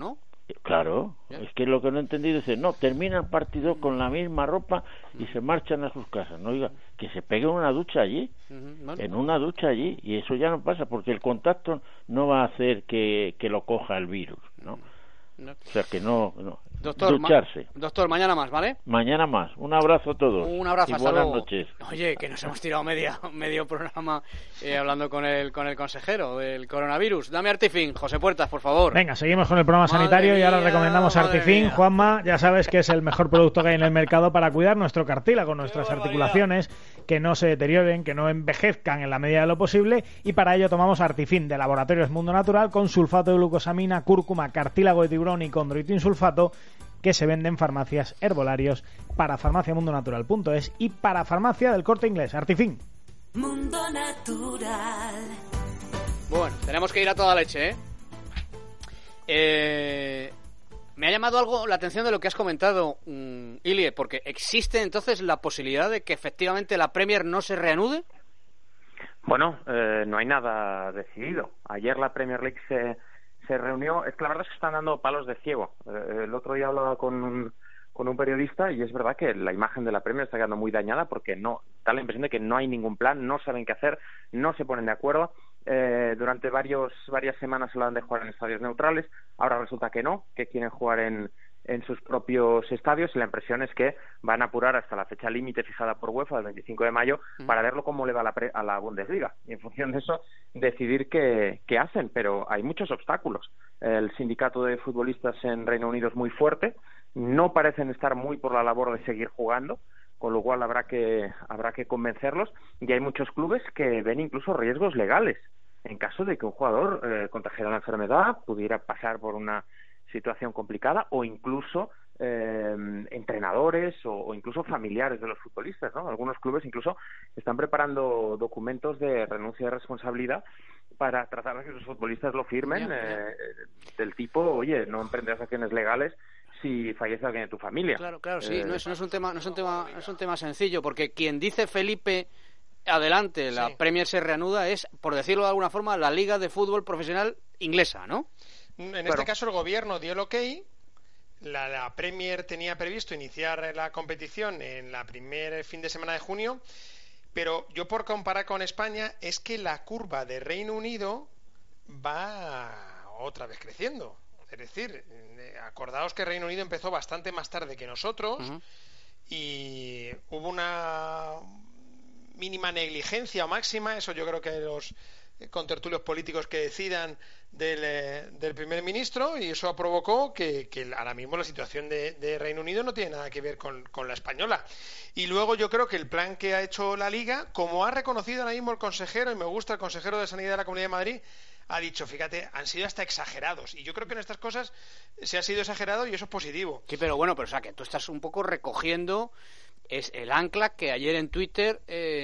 Claro, es que lo que no he entendido es, no, termina el partido con la misma ropa y se marchan a sus casas. No, oiga, que se pegue una ducha allí, en una ducha allí, y eso ya no pasa, porque el contacto no va a hacer que lo coja el virus, ¿no? O sea que no. Doctor, ducharse. Doctor, mañana más, ¿vale? Mañana más. Un abrazo a todos. Un abrazo, y hasta buenas luego. noches. Oye, que nos hemos tirado medio programa hablando con el consejero del coronavirus. Dame Artifin, José Puertas, por favor. Venga, seguimos con el programa sanitario y ahora recomendamos Artifin. Juanma, ya sabes que es el mejor producto que hay en el mercado para cuidar nuestro cartílago, nuestras articulaciones, que no se deterioren, que no envejezcan en la medida de lo posible, y para ello tomamos Artifin de Laboratorios Mundo Natural con sulfato de glucosamina, cúrcuma, cartílago de tiburón y condroitin sulfato, que se vende en farmacias herbolarios, para farmaciamundonatural.es y para Farmacia del Corte Inglés. Artifin. Mundo Natural. Bueno, tenemos que ir a toda leche, me ha llamado algo la atención de lo que has comentado, Ilie, porque ¿existe entonces la posibilidad de que efectivamente la Premier no se reanude? Bueno, no hay nada decidido. Ayer la Premier League se reunió. Es que la verdad es que están dando palos de ciego. El otro día hablaba con un periodista y es verdad que la imagen de la Premier está quedando muy dañada porque no da la impresión de que no hay ningún plan, no saben qué hacer, no se ponen de acuerdo. Durante varias semanas hablaban de jugar en estadios neutrales, ahora resulta que no, que quieren jugar en sus propios estadios, y la impresión es que van a apurar hasta la fecha límite fijada por UEFA, el 25 de mayo, para verlo cómo le va a la Bundesliga, y en función de eso decidir qué hacen, pero hay muchos obstáculos. El sindicato de futbolistas en Reino Unido es muy fuerte, no parecen estar muy por la labor de seguir jugando, con lo cual habrá que convencerlos, y hay muchos clubes que ven incluso riesgos legales en caso de que un jugador contagiara la enfermedad, pudiera pasar por una situación complicada, o incluso entrenadores o incluso familiares de los futbolistas, ¿no? Algunos clubes incluso están preparando documentos de renuncia de responsabilidad para tratar de que los futbolistas lo firmen, del tipo, oye, no emprenderás acciones legales si fallece alguien de tu familia. Claro, sí, no es un tema sencillo, porque quien dice Felipe adelante, la Premier se reanuda, es, por decirlo de alguna forma, la Liga de Fútbol Profesional inglesa, ¿no? Este caso el gobierno dio el ok. La Premier tenía previsto iniciar la competición en la primer fin de semana de junio, pero yo, por comparar con España, es que la curva de Reino Unido va otra vez creciendo. Es decir, acordaos que Reino Unido empezó bastante más tarde que nosotros, y hubo una mínima negligencia o máxima, eso yo creo que los contertulios políticos que decidan del primer ministro, y eso provocó que ahora mismo la situación de Reino Unido no tiene nada que ver con la española. Y luego yo creo que el plan que ha hecho la Liga, como ha reconocido ahora mismo el consejero, y me gusta el consejero de Sanidad de la Comunidad de Madrid, ha dicho, fíjate, han sido hasta exagerados, y yo creo que en estas cosas se ha sido exagerado y eso es positivo. Sí, pero bueno, o sea, que tú estás un poco recogiendo es el ancla que ayer en Twitter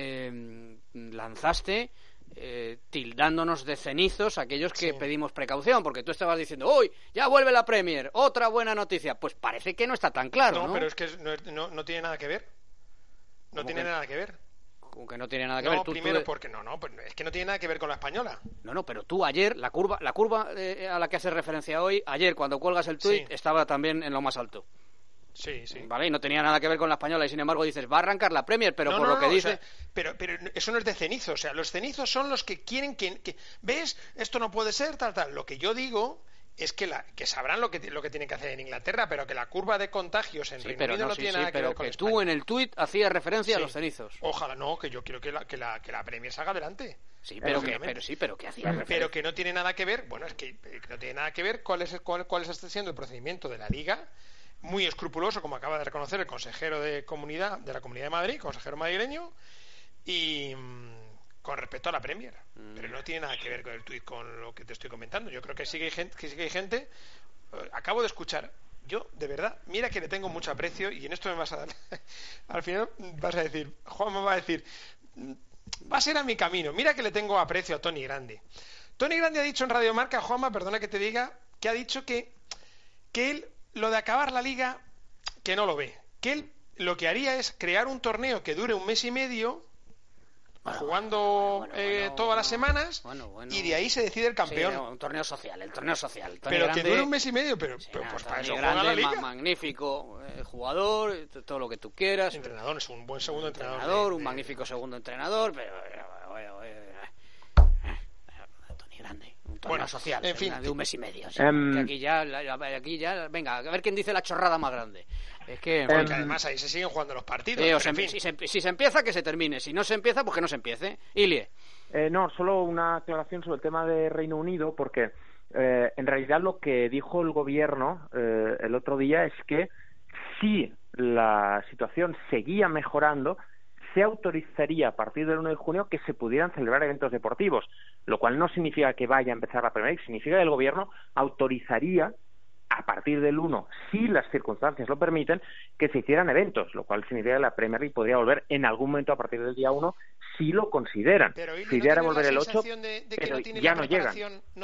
lanzaste, tildándonos de cenizos aquellos que pedimos precaución, porque tú estabas diciendo, ¡uy, ya vuelve la Premier! ¡Otra buena noticia! Pues parece que no está tan claro, ¿no? Pero es que no tiene nada que ver. No tiene nada que ver. Como que no tiene nada que ver. Porque pues es que no tiene nada que ver con la española. No, pero tú ayer, la curva a la que haces referencia hoy, ayer cuando cuelgas el tuit, estaba también en lo más alto. Sí. Vale, y no tenía nada que ver con la española, y sin embargo dices, va a arrancar la Premier, pero por lo que dice... O sea, pero eso no es de cenizos, o sea, los cenizos son los que quieren que ¿ves? Esto no puede ser, tal. Lo que yo digo es que sabrán lo que tienen que hacer en Inglaterra, pero que la curva de contagios en Reino Unido no tiene nada que ver con España. Tú en el tuit hacías referencia a los cenizos. Ojalá no, que yo quiero que la Premier salga adelante. Sí, pero que hacías referencia. Pero que no tiene no tiene nada que ver cuál está siendo el procedimiento de la Liga, muy escrupuloso, como acaba de reconocer el consejero de la Comunidad de Madrid, consejero madrileño, y con respecto a la Premier, pero no tiene nada que ver con el tuit, con lo que te estoy comentando. Yo creo que sí que hay gente. Acabo de escuchar, yo de verdad, mira que le tengo mucho aprecio, y en esto me vas a dar al final vas a decir, Juan me va a decir, va a ser a mi camino. Mira que le tengo aprecio a Tony Grande. Tony Grande ha dicho en Radio Marca, Juanma, perdona que te diga, que ha dicho que él, lo de acabar la Liga, que no lo ve, que él lo que haría es crear un torneo que dure un mes y medio, jugando todas las semanas y de ahí se decide el campeón. Sí, un torneo social, el torneo social. Pero grande, que dure un mes y medio, pero pues para eso juega la Liga. Magnífico jugador, todo lo que tú quieras. Entrenador, es un buen segundo entrenador. Un magnífico segundo entrenador, pero... Tony Grande, un torneo social, en fin, de un mes y medio. ¿Sí? Que aquí ya, venga, a ver quién dice la chorrada más grande. Es que... Porque además ahí se siguen jugando los partidos. Si se empieza, que se termine. Si no se empieza, pues que no se empiece. Ilie. No, solo una aclaración sobre el tema de Reino Unido, porque en realidad lo que dijo el gobierno el otro día es que si la situación seguía mejorando, se autorizaría a partir del 1 de junio que se pudieran celebrar eventos deportivos, lo cual no significa que vaya a empezar la Premier League, significa que el gobierno autorizaría a partir del 1, si las circunstancias lo permiten, que se hicieran eventos, lo cual significa que la Premier League podría volver en algún momento a partir del día 1, si lo consideran. Pero si idea era volver el 8, pero ya no llega.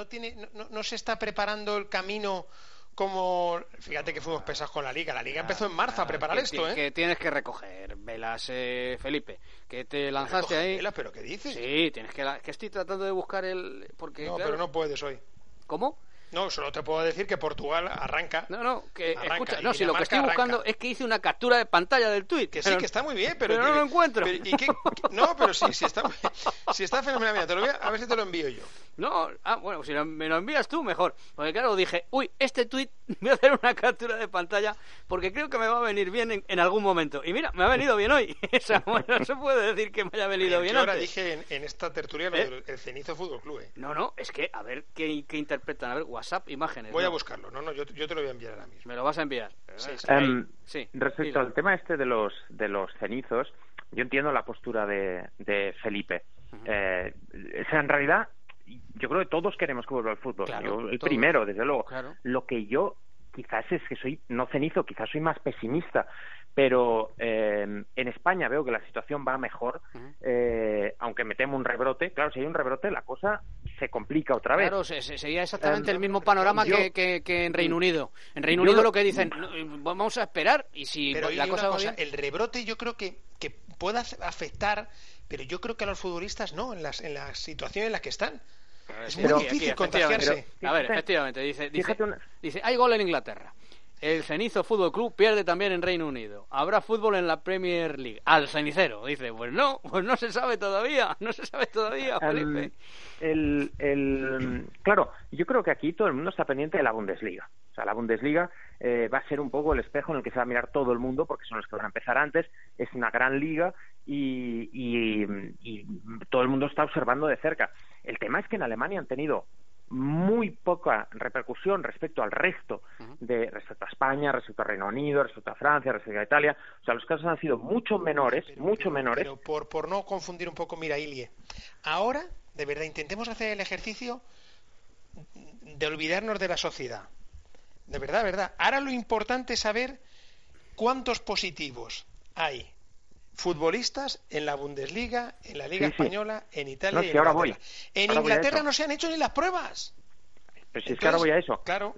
No se está preparando el camino como... Fíjate que fuimos pesados con la Liga. La Liga empezó en marzo a preparar esto, ¿eh? Que tienes que recoger velas, Felipe. Que te lanzaste ahí... Velas, ¿pero qué dices? Sí, tienes que estoy tratando de buscar el... Porque, no, claro, pero no puedes hoy. ¿Cómo? No, solo te puedo decir que Portugal arranca. Escucha, si lo que estoy buscando es que hice una captura de pantalla del tuit. Que sí, que está muy bien, pero no lo encuentro. Pero sí está fenomenal. Mira, a ver si te lo envío yo. No, bueno, si me lo envías tú, mejor. Porque claro, dije, este tuit, voy a hacer una captura de pantalla porque creo que me va a venir bien en algún momento. Y mira, me ha venido bien hoy. O sea, no se puede decir que me haya venido bien antes. Ahora dije en esta tertulia lo del Cenizo Fútbol Club. No, es que a ver qué interpretan. A ver, WhatsApp, imágenes. Voy a buscarlo. No, yo te lo voy a enviar ahora mismo. Me lo vas a enviar. Sí. Respecto al tema este de los cenizos, yo entiendo la postura de Felipe. O sea, en realidad, yo creo que todos queremos que vuelva al fútbol. Claro, yo, el primero, desde luego. Claro. Lo que yo quizás es que soy no cenizo, quizás soy más pesimista, pero en España veo que la situación va mejor, aunque me temo un rebrote. Claro, si hay un rebrote la cosa se complica otra vez. Claro, sería exactamente el mismo panorama que en Reino Unido. En Reino Unido lo que dicen, vamos a esperar, y si pero la cosa va bien... El rebrote yo creo que pueda afectar, pero yo creo que a los futbolistas no, en las situaciones en las que están. Es muy difícil contagiarse. A ver, efectivamente, dice, hay gol en Inglaterra. El Cenizo Fútbol Club pierde también en Reino Unido. Habrá fútbol en la Premier League. Al cenicero. Dice, pues no se sabe todavía. No se sabe todavía, Felipe. Claro, yo creo que aquí todo el mundo está pendiente de la Bundesliga. O sea, la Bundesliga va a ser un poco el espejo en el que se va a mirar todo el mundo, porque son los que van a empezar antes. Es una gran liga y todo el mundo está observando de cerca. El tema es que en Alemania han tenido muy poca repercusión respecto al resto, respecto a España, respecto a Reino Unido, respecto a Francia, respecto a Italia. O sea, los casos han sido mucho menores. Pero por no confundir un poco, mira, Ilie, ahora, de verdad, intentemos hacer el ejercicio de olvidarnos de la sociedad. De verdad. Ahora lo importante es saber cuántos positivos hay futbolistas en la Bundesliga, en la Liga Española, en Italia y en Inglaterra. En Inglaterra no se han hecho ni las pruebas. Pero si es que ahora voy a eso. Claro.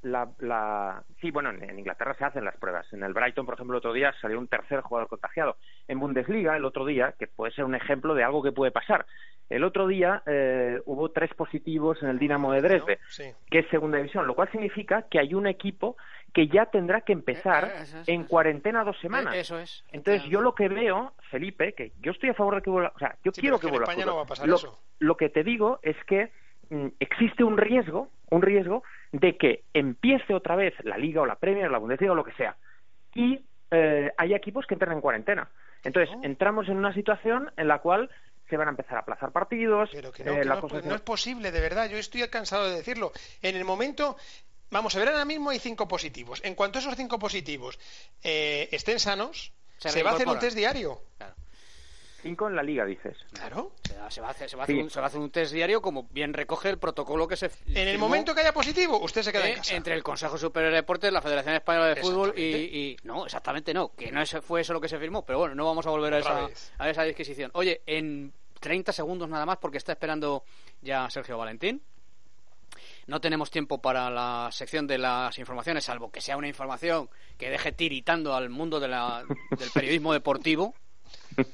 Sí, bueno, en Inglaterra se hacen las pruebas. En el Brighton, por ejemplo, el otro día salió un tercer jugador contagiado. En Bundesliga, el otro día, que puede ser un ejemplo de algo que puede pasar. El otro día hubo 3 positivos en el Dinamo de Dresde, que es segunda división, lo cual significa que hay un equipo que ya tendrá que empezar en cuarentena 2 semanas. Eso es. Entonces yo lo que veo, Felipe, que yo estoy a favor de que vuelva, o sea, yo quiero que vuelva. En España no va a pasar eso. Lo que te digo es que existe un riesgo de que empiece otra vez la Liga o la Premier, la Bundesliga o lo que sea, y hay equipos que entran en cuarentena. Entonces entramos en una situación en la cual se van a empezar a aplazar partidos. Pero que no es posible, de verdad. Yo estoy cansado de decirlo. En el momento... Vamos a ver, ahora mismo hay 5 positivos. En cuanto a esos 5 positivos estén sanos, se va a hacer un test diario. Claro. 5 en la Liga, dices. Claro. Se va a hacer un test diario, como bien recoge el protocolo que se en el momento que haya positivo, usted se queda en casa. Entre el Consejo Superior de Deportes, la Federación Española de Fútbol y... No, exactamente no. Que no fue eso lo que se firmó. Pero bueno, no vamos a volver a esa disquisición. Oye, en 30 segundos nada más, porque está esperando ya Sergio Valentín. No tenemos tiempo para la sección de las informaciones, salvo que sea una información que deje tiritando al mundo del periodismo deportivo.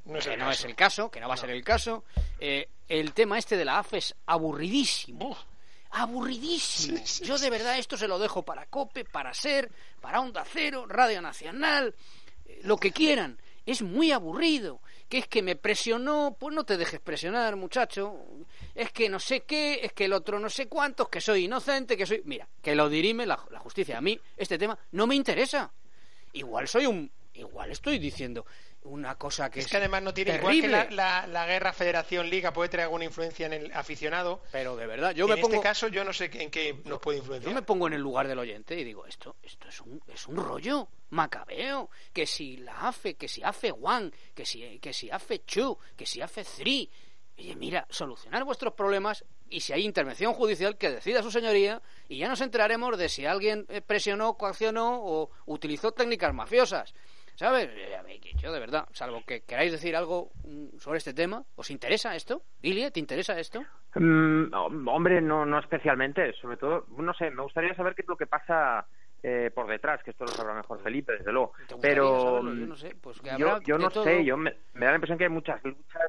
que no es el caso, que no va a ser el caso. El tema este de la AFE es aburridísimo. Aburridísimo. Sí. Yo de verdad esto se lo dejo para COPE, para SER, para Onda Cero, Radio Nacional, lo que quieran. Es muy aburrido. Que es que me presionó, pues no te dejes presionar, muchacho. Es que no sé qué, es que el otro no sé cuántos, que soy inocente, que soy... Mira, que lo dirime la justicia. A mí este tema no me interesa. Igual estoy diciendo una cosa que es que además no tiene terrible. Igual que la guerra Federación-Liga puede tener alguna influencia en el aficionado. Pero de verdad, este caso yo no sé en qué nos puede influenciar. Yo me pongo en el lugar del oyente y digo, esto es un rollo macabeo, que si la AFE, que si AFE 1, que si AFE 2, que si AFE 3. Oye, mira, solucionar vuestros problemas, y si hay intervención judicial, que decida su señoría, y ya nos enteraremos de si alguien presionó, coaccionó o utilizó técnicas mafiosas. ¿Sabes? Yo de verdad, salvo que queráis decir algo sobre este tema, ¿os interesa esto? Ilie, ¿te interesa esto? Hombre, no especialmente. Sobre todo, no sé, me gustaría saber qué es lo que pasa por detrás, que esto lo sabrá mejor Felipe, desde luego. Pero saberlo? Yo no sé, pues que yo no sé, me da la impresión que hay muchas luchas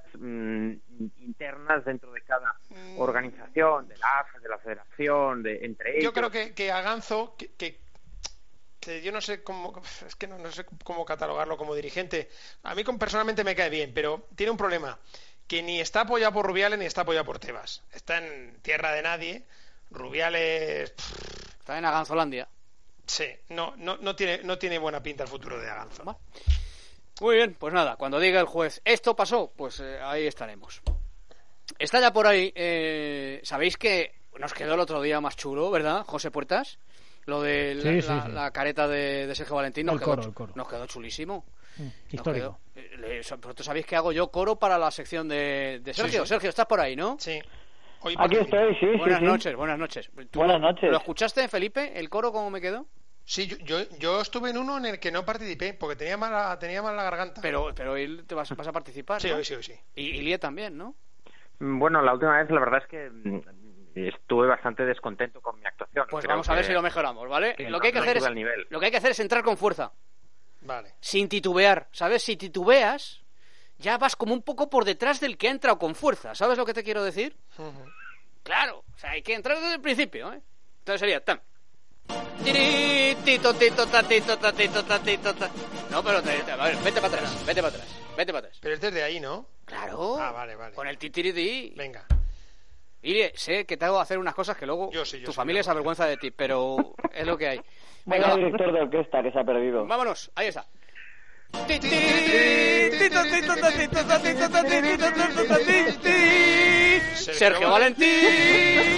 internas dentro de cada organización, de la AFE, de la Federación, entre ellos. Yo creo que Aganzo, que yo no sé cómo, es que no sé cómo catalogarlo como dirigente. A mí personalmente me cae bien, pero tiene un problema, que ni está apoyado por Rubiales ni está apoyado por Tebas. Está en tierra de nadie. Rubiales está en Aganzolandia. Sí, no tiene buena pinta el futuro de Aganzo. Muy bien, pues nada, cuando diga el juez esto pasó, pues ahí estaremos. Está ya por ahí, sabéis que nos quedó el otro día más chulo, ¿verdad, José Puertas? Lo de la careta de Sergio Valentín nos quedó chulísimo. Histórico. ¿Vosotros sabéis que hago yo coro para la sección de Sergio? Sí. Sergio, ¿estás por ahí, no? Sí. Aquí estoy, sí. Buenas noches. Buenas noches. ¿Lo escuchaste, Felipe, el coro, cómo me quedó? Sí, yo estuve en uno en el que no participé porque tenía mal la garganta. Pero hoy te vas a participar, sí, ¿no? hoy sí. Y Ilie también, ¿no? Bueno, la última vez la verdad es que estuve bastante descontento con mi actuación. Pues vamos a ver si lo mejoramos, ¿vale? Lo que hay que hacer es entrar con fuerza. Vale. Sin titubear, ¿sabes? Si titubeas, ya vas como un poco por detrás del que ha entrado con fuerza. ¿Sabes lo que te quiero decir? Uh-huh. Claro, o sea, hay que entrar desde el principio, ¿eh? Entonces sería tan. No, pero a ver, vete para atrás. Pero es desde ahí, ¿no? Claro. Ah, vale. Con el titiridí. Venga. Irie, sé que te hago hacer unas cosas que luego tu familia se avergüenza de ti, pero es lo que hay. Venga, el director de orquesta que se ha perdido. Vámonos, ahí está. Sergio Valentín.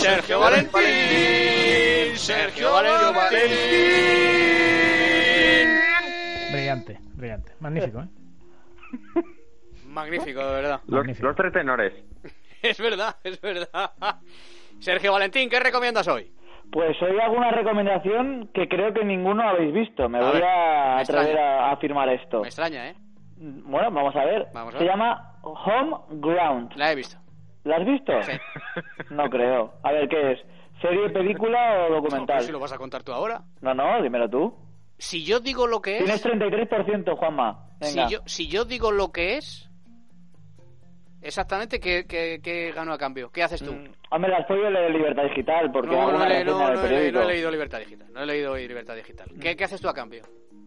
Brillante. Magnífico, ¿eh? Magnífico, de verdad. Los tres tenores. Es verdad. Sergio Valentín, ¿qué recomiendas hoy? Pues hoy hago una recomendación que creo que ninguno habéis visto. Me voy a atrever a afirmar esto. Me extraña, ¿eh? Bueno, vamos a ver. Se llama Home Ground. La he visto. ¿La has visto? Sí. No creo. A ver, ¿qué es? ¿Serie, película o documental? No, si lo vas a contar tú ahora. No, dímelo tú. Si yo digo lo que es... Tienes 33%, Juanma. Venga. Si yo digo lo que es... Exactamente, ¿qué gano a cambio? ¿Qué haces tú? Hombre, las pollo de Libertad Digital, porque no he leído Libertad Digital. No he leído hoy Libertad Digital. ¿Qué haces tú a cambio?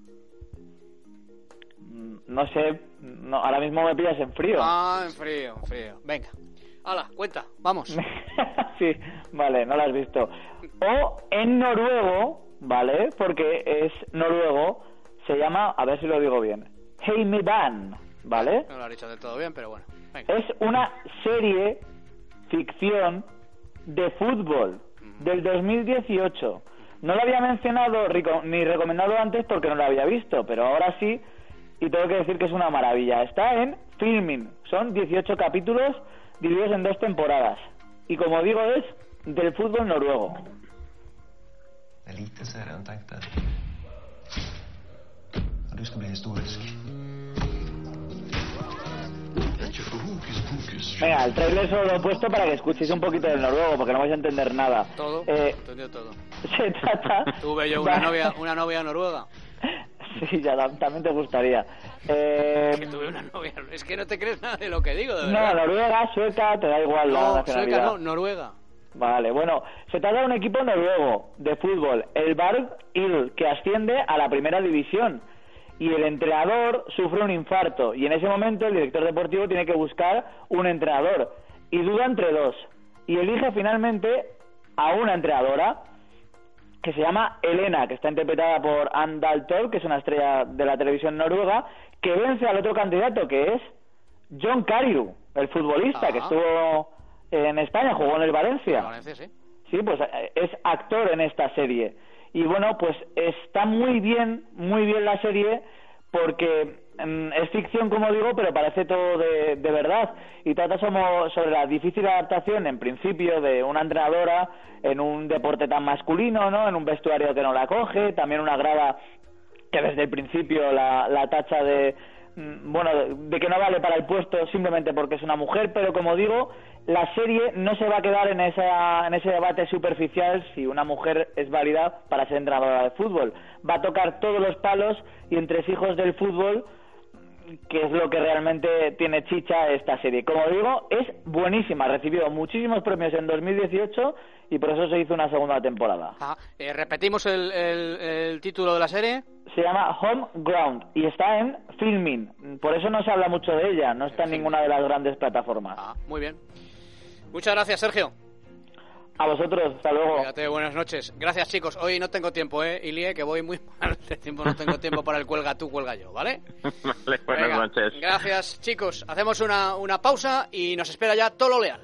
No sé, ahora mismo me pillas en frío. En frío. Venga, hala, cuenta, vamos. Sí, vale, no lo has visto. O en noruego, ¿vale? Porque es noruego, se llama, a ver si lo digo bien, Heimedan, ¿vale? No lo has dicho del todo bien, pero bueno. Venga. Es una serie ficción de fútbol del 2018. No lo había mencionado ni recomendado antes porque no lo había visto, pero ahora sí, y tengo que decir que es una maravilla. Está en Filmin, son 18 capítulos divididos en 2 temporadas. Y como digo, es del fútbol noruego. Venga, el trailer solo lo he puesto para que escuchéis un poquito del noruego, porque no vais a entender nada. Entendido todo. Se trata... Tuve yo una novia noruega. Sí, ya también te gustaría. Que tuve una novia. Es que no te crees nada de lo que digo, de verdad. No, Noruega, Sueca, te da igual la nacionalidad. Sueca no, Noruega. Vale, bueno, se trata de un equipo noruego de fútbol, el Varg Il, que asciende a la primera división. Y el entrenador sufre un infarto. Y en ese momento el director deportivo tiene que buscar un entrenador. Y duda entre dos. Y elige finalmente a una entrenadora que se llama Elena, que está interpretada por Anne Dalton, que es una estrella de la televisión noruega, que vence al otro candidato, que es John Carew, el futbolista que estuvo en España, jugó en el Valencia. Valencia, sí. Sí, pues es actor en esta serie. Y bueno, pues está muy bien la serie, porque es ficción, como digo, pero parece todo de verdad. Y trata sobre la difícil adaptación, en principio, de una entrenadora en un deporte tan masculino, ¿no? En un vestuario que no la coge, también una grada que desde el principio la tacha de que no vale para el puesto simplemente porque es una mujer. Pero como digo, la serie no se va a quedar en ese debate superficial si una mujer es válida para ser entrenadora de fútbol. Va a tocar todos los palos y entresijos del fútbol, que es lo que realmente tiene chicha esta serie. Como digo, es buenísima, recibió muchísimos premios en 2018 y por eso se hizo una segunda temporada. ¿Repetimos el título de la serie? Se llama Home Ground y está en Filmin, por eso no se habla mucho de ella, no está en ninguna de las grandes plataformas. Muy bien. Muchas gracias, Sergio. A vosotros, hasta luego. Fíjate, buenas noches. Gracias, chicos. Hoy no tengo tiempo, Ilie, que voy muy mal de tiempo. No tengo tiempo para el cuelga tú, cuelga yo, ¿vale? Vale, buenas noches. Gracias, chicos. Hacemos una pausa y nos espera ya Tolo Leal.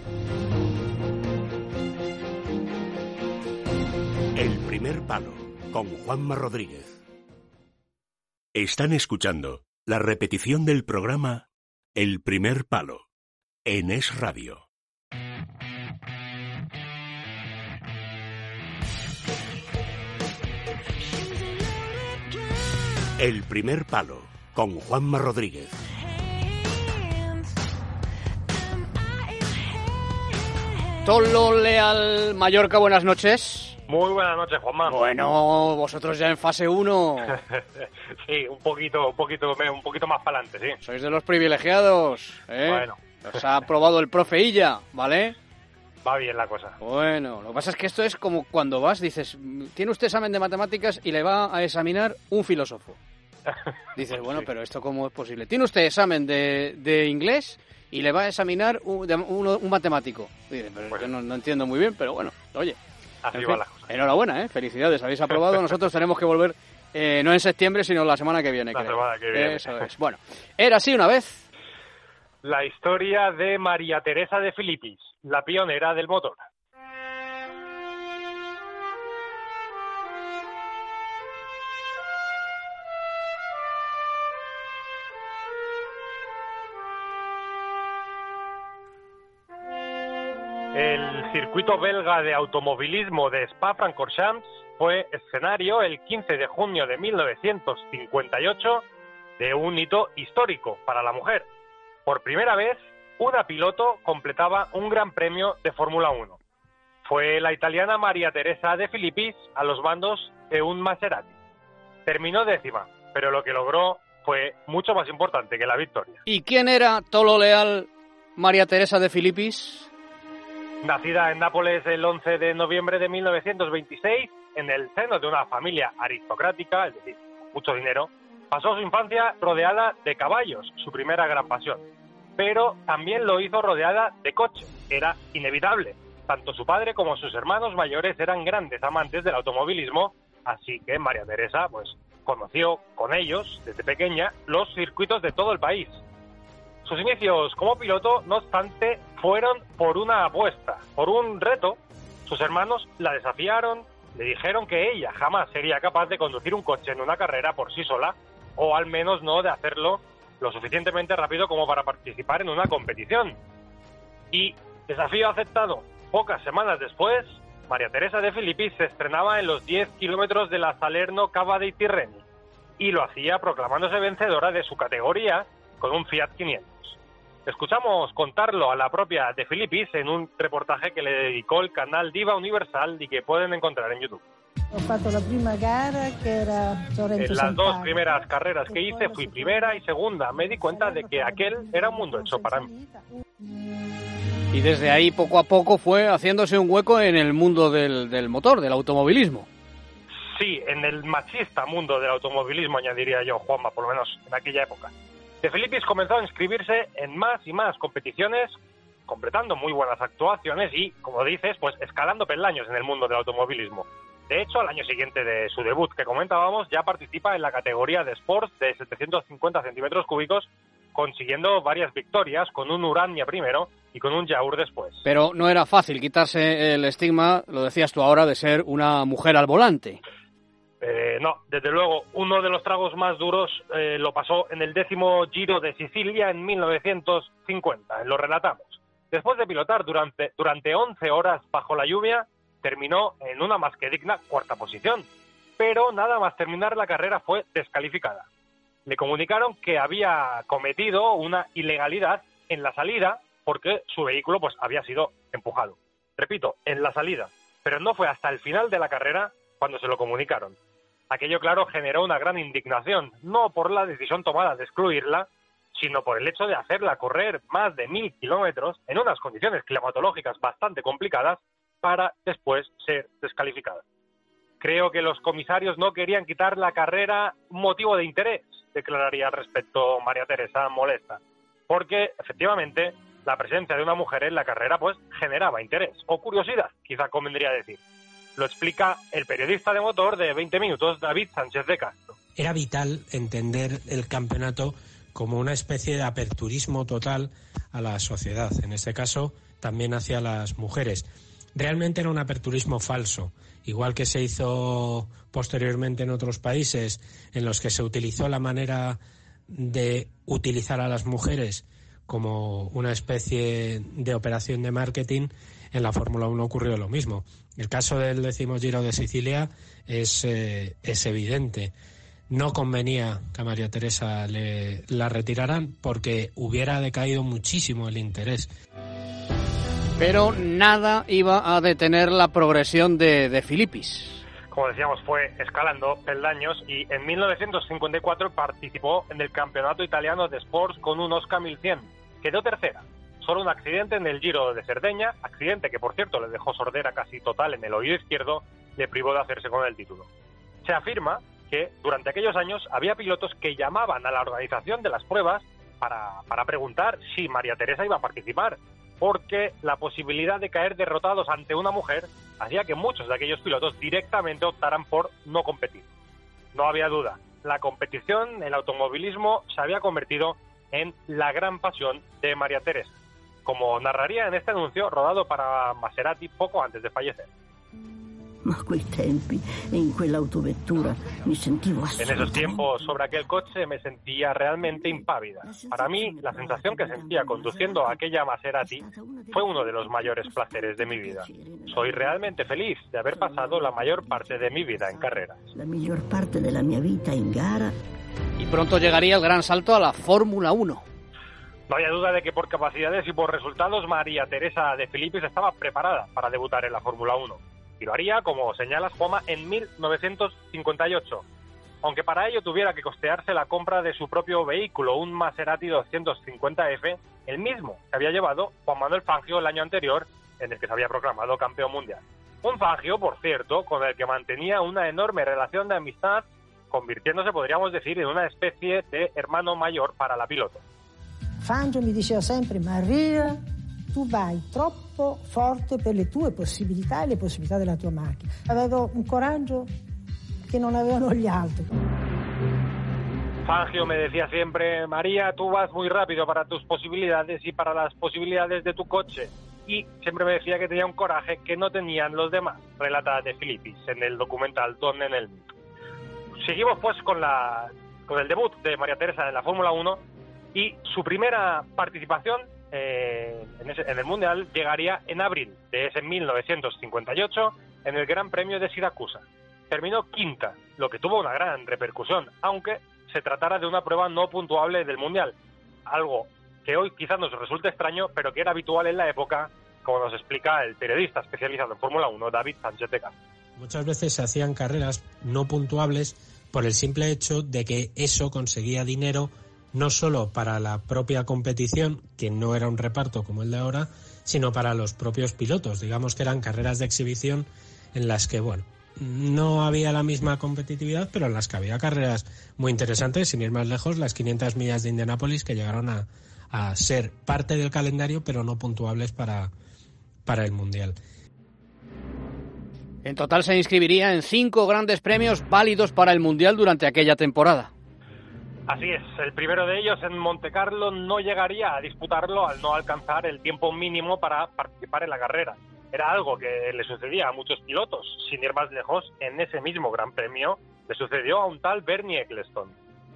El primer palo, con Juanma Rodríguez. Están escuchando la repetición del programa El primer palo, en Es Radio. El primer palo, con Juanma Rodríguez. Tolo Leal, Mallorca, buenas noches. Muy buenas noches, Juanma. Bueno, vosotros ya en fase 1. Sí, un poquito más para adelante, sí. Sois de los privilegiados, ¿eh? Bueno. Os ha aprobado el profe Illa, ¿vale? Va bien la cosa. Bueno, lo que pasa es que esto es como cuando vas, dices, tiene usted examen de matemáticas y le va a examinar un filósofo. Dices, bueno, sí. Pero ¿esto cómo es posible? Tiene usted examen de inglés y le va a examinar un matemático. Dices, pero bueno. Yo no entiendo muy bien, pero bueno, oye. Así va la cosa. Enhorabuena, felicidades, habéis aprobado. Nosotros tenemos que volver, no en septiembre, sino la semana que viene. Semana que viene. Eso es. Bueno, era así una vez. La historia de María Teresa de Filippis, la pionera del motor. El circuito belga de automovilismo de Spa-Francorchamps fue escenario el 15 de junio de 1958 de un hito histórico para la mujer. Por primera vez, una piloto completaba un gran premio de Fórmula 1. Fue la italiana María Teresa de Filippis a los mandos de un Maserati. Terminó 10ª, pero lo que logró fue mucho más importante que la victoria. ¿Y quién era Tolo Leal María Teresa de Filippis? Nacida en Nápoles el 11 de noviembre de 1926, en el seno de una familia aristocrática, es decir, mucho dinero, pasó su infancia rodeada de caballos, su primera gran pasión. Pero también lo hizo rodeada de coches, era inevitable. Tanto su padre como sus hermanos mayores eran grandes amantes del automovilismo, así que María Teresa pues conoció con ellos, desde pequeña, los circuitos de todo el país. Sus inicios como piloto, no obstante, fueron por una apuesta, por un reto. Sus hermanos la desafiaron, le dijeron que ella jamás sería capaz de conducir un coche en una carrera por sí sola, o al menos no de hacerlo lo suficientemente rápido como para participar en una competición. Y, desafío aceptado, pocas semanas después, María Teresa de Filippis se estrenaba en los 10 kilómetros de la Salerno Cava dei Tirreni, y lo hacía proclamándose vencedora de su categoría con un Fiat 500. Escuchamos contarlo a la propia de Filippis en un reportaje que le dedicó el canal Diva Universal y que pueden encontrar en YouTube. En las dos primeras carreras que hice fui primera y segunda. Me di cuenta de que aquel era un mundo hecho para mí. Y desde ahí poco a poco fue haciéndose un hueco en el mundo del motor, del automovilismo. Sí, en el machista mundo del automovilismo, añadiría yo, Juanma, por lo menos en aquella época. De Filippis comenzó a inscribirse en más y más competiciones, completando muy buenas actuaciones y, como dices, pues escalando peldaños en el mundo del automovilismo. De hecho, al año siguiente de su debut que comentábamos, ya participa en la categoría de Sports de 750 centímetros cúbicos, consiguiendo varias victorias con un Urania primero y con un Yaur después. Pero no era fácil quitarse el estigma, lo decías tú ahora, de ser una mujer al volante. No, desde luego, uno de los tragos más duros lo pasó en el 10º Giro de Sicilia en 1950, lo relatamos. Después de pilotar durante 11 horas bajo la lluvia, terminó en una más que digna cuarta posición, pero nada más terminar la carrera fue descalificada. Le comunicaron que había cometido una ilegalidad en la salida porque su vehículo pues había sido empujado. Repito, en la salida, pero no fue hasta el final de la carrera cuando se lo comunicaron. Aquello, claro, generó una gran indignación, no por la decisión tomada de excluirla, sino por el hecho de hacerla correr más de 1.000 kilómetros en unas condiciones climatológicas bastante complicadas para después ser descalificada. Creo que los comisarios no querían quitar la carrera un motivo de interés, declararía al respecto María Teresa molesta, porque efectivamente la presencia de una mujer en la carrera pues generaba interés o curiosidad, quizá convendría decir. Lo explica el periodista de motor de 20 minutos, David Sánchez de Castro. Era vital entender el campeonato como una especie de aperturismo total a la sociedad, en este caso también hacia las mujeres. Realmente era un aperturismo falso, igual que se hizo posteriormente en otros países en los que se utilizó la manera de utilizar a las mujeres como una especie de operación de marketing. En la Fórmula 1 ocurrió lo mismo. El caso del 10º Giro de Sicilia es evidente. No convenía que a María Teresa la retiraran porque hubiera decaído muchísimo el interés. Pero nada iba a detener la progresión de Filippis. Como decíamos, fue escalando peldaños y en 1954 participó en el campeonato italiano de Sports con un Oscar 1100. Quedó tercera. Solo un accidente en el Giro de Cerdeña, accidente que por cierto le dejó sordera casi total en el oído izquierdo, le privó de hacerse con el título. Se afirma que durante aquellos años había pilotos que llamaban a la organización de las pruebas para preguntar si María Teresa iba a participar, porque la posibilidad de caer derrotados ante una mujer hacía que muchos de aquellos pilotos directamente optaran por no competir. No había duda, la competición, el automovilismo, se había convertido en la gran pasión de María Teresa, como narraría en este anuncio rodado para Maserati poco antes de fallecer. Ma quei tempi, en quell'autovettura, mi sentivo En esos tiempos, sobre aquel coche, me sentía realmente impávida. Para mí, la sensación que sentía conduciendo aquella Maserati fue uno de los mayores placeres de mi vida. Soy realmente feliz de haber pasado la mayor parte de mi vida en carreras. La miglior parte della mia vita in gara. Y pronto llegaría el gran salto a la Fórmula 1. No había duda de que por capacidades y por resultados María Teresa de Filippis estaba preparada para debutar en la Fórmula 1. Y lo haría, como señalas, Juanma, en 1958. Aunque para ello tuviera que costearse la compra de su propio vehículo, un Maserati 250F, el mismo que había llevado Juan Manuel Fangio el año anterior, en el que se había proclamado campeón mundial. Un Fangio, por cierto, con el que mantenía una enorme relación de amistad, convirtiéndose, podríamos decir, en una especie de hermano mayor para la piloto. Fangio mi diceva sempre: Maria, tu vai troppo forte per le tue possibilità e le possibilità della tua macchina. Avevo un coraggio che non avevano gli altri. Fangio me decía siempre: María, tú vas muy rápido para tus posibilidades y para las posibilidades de tu coche. Y siempre me decía que tenía un coraje que no tenían los demás, relata de Filippis en el documental Don en el mito. Seguimos pues con el debut de María Teresa en la Fórmula 1 y su primera participación en el Mundial llegaría en abril de ese 1958 en el Gran Premio de Siracusa. Terminó quinta, lo que tuvo una gran repercusión, aunque se tratara de una prueba no puntuable del Mundial, algo que hoy quizás nos resulte extraño, pero que era habitual en la época, como nos explica el periodista especializado en Fórmula 1, David Sánchez de Castro. Muchas veces se hacían carreras no puntuables por el simple hecho de que eso conseguía dinero no solo para la propia competición, que no era un reparto como el de ahora, sino para los propios pilotos. Digamos que eran carreras de exhibición en las que, bueno, no había la misma competitividad, pero en las que había carreras muy interesantes, sin ir más lejos, las 500 millas de Indianápolis, que llegaron a ser parte del calendario, pero no puntuables para el Mundial. En total se inscribiría en 5 grandes premios válidos para el Mundial durante aquella temporada. Así es, el primero de ellos en Montecarlo no llegaría a disputarlo al no alcanzar el tiempo mínimo para participar en la carrera. Era algo que le sucedía a muchos pilotos. Sin ir más lejos, en ese mismo Gran Premio le sucedió a un tal Bernie Ecclestone.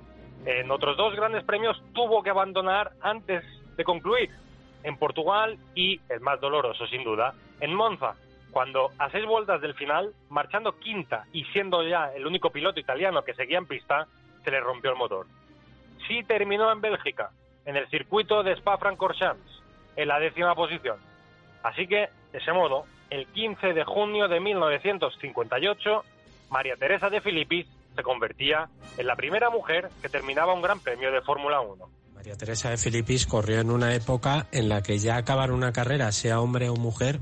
En otros 2 grandes premios tuvo que abandonar antes de concluir, en Portugal y, el más doloroso sin duda, en Monza, cuando a 6 vueltas del final, marchando quinta y siendo ya el único piloto italiano que seguía en pista, se le rompió el motor. Sí terminó en Bélgica, en el circuito de Spa-Francorchamps, en la 10ª posición. Así que, de ese modo, el 15 de junio de 1958, María Teresa de Filippis se convertía en la primera mujer que terminaba un Gran Premio de Fórmula 1. María Teresa de Filippis corrió en una época en la que ya acabar una carrera, sea hombre o mujer,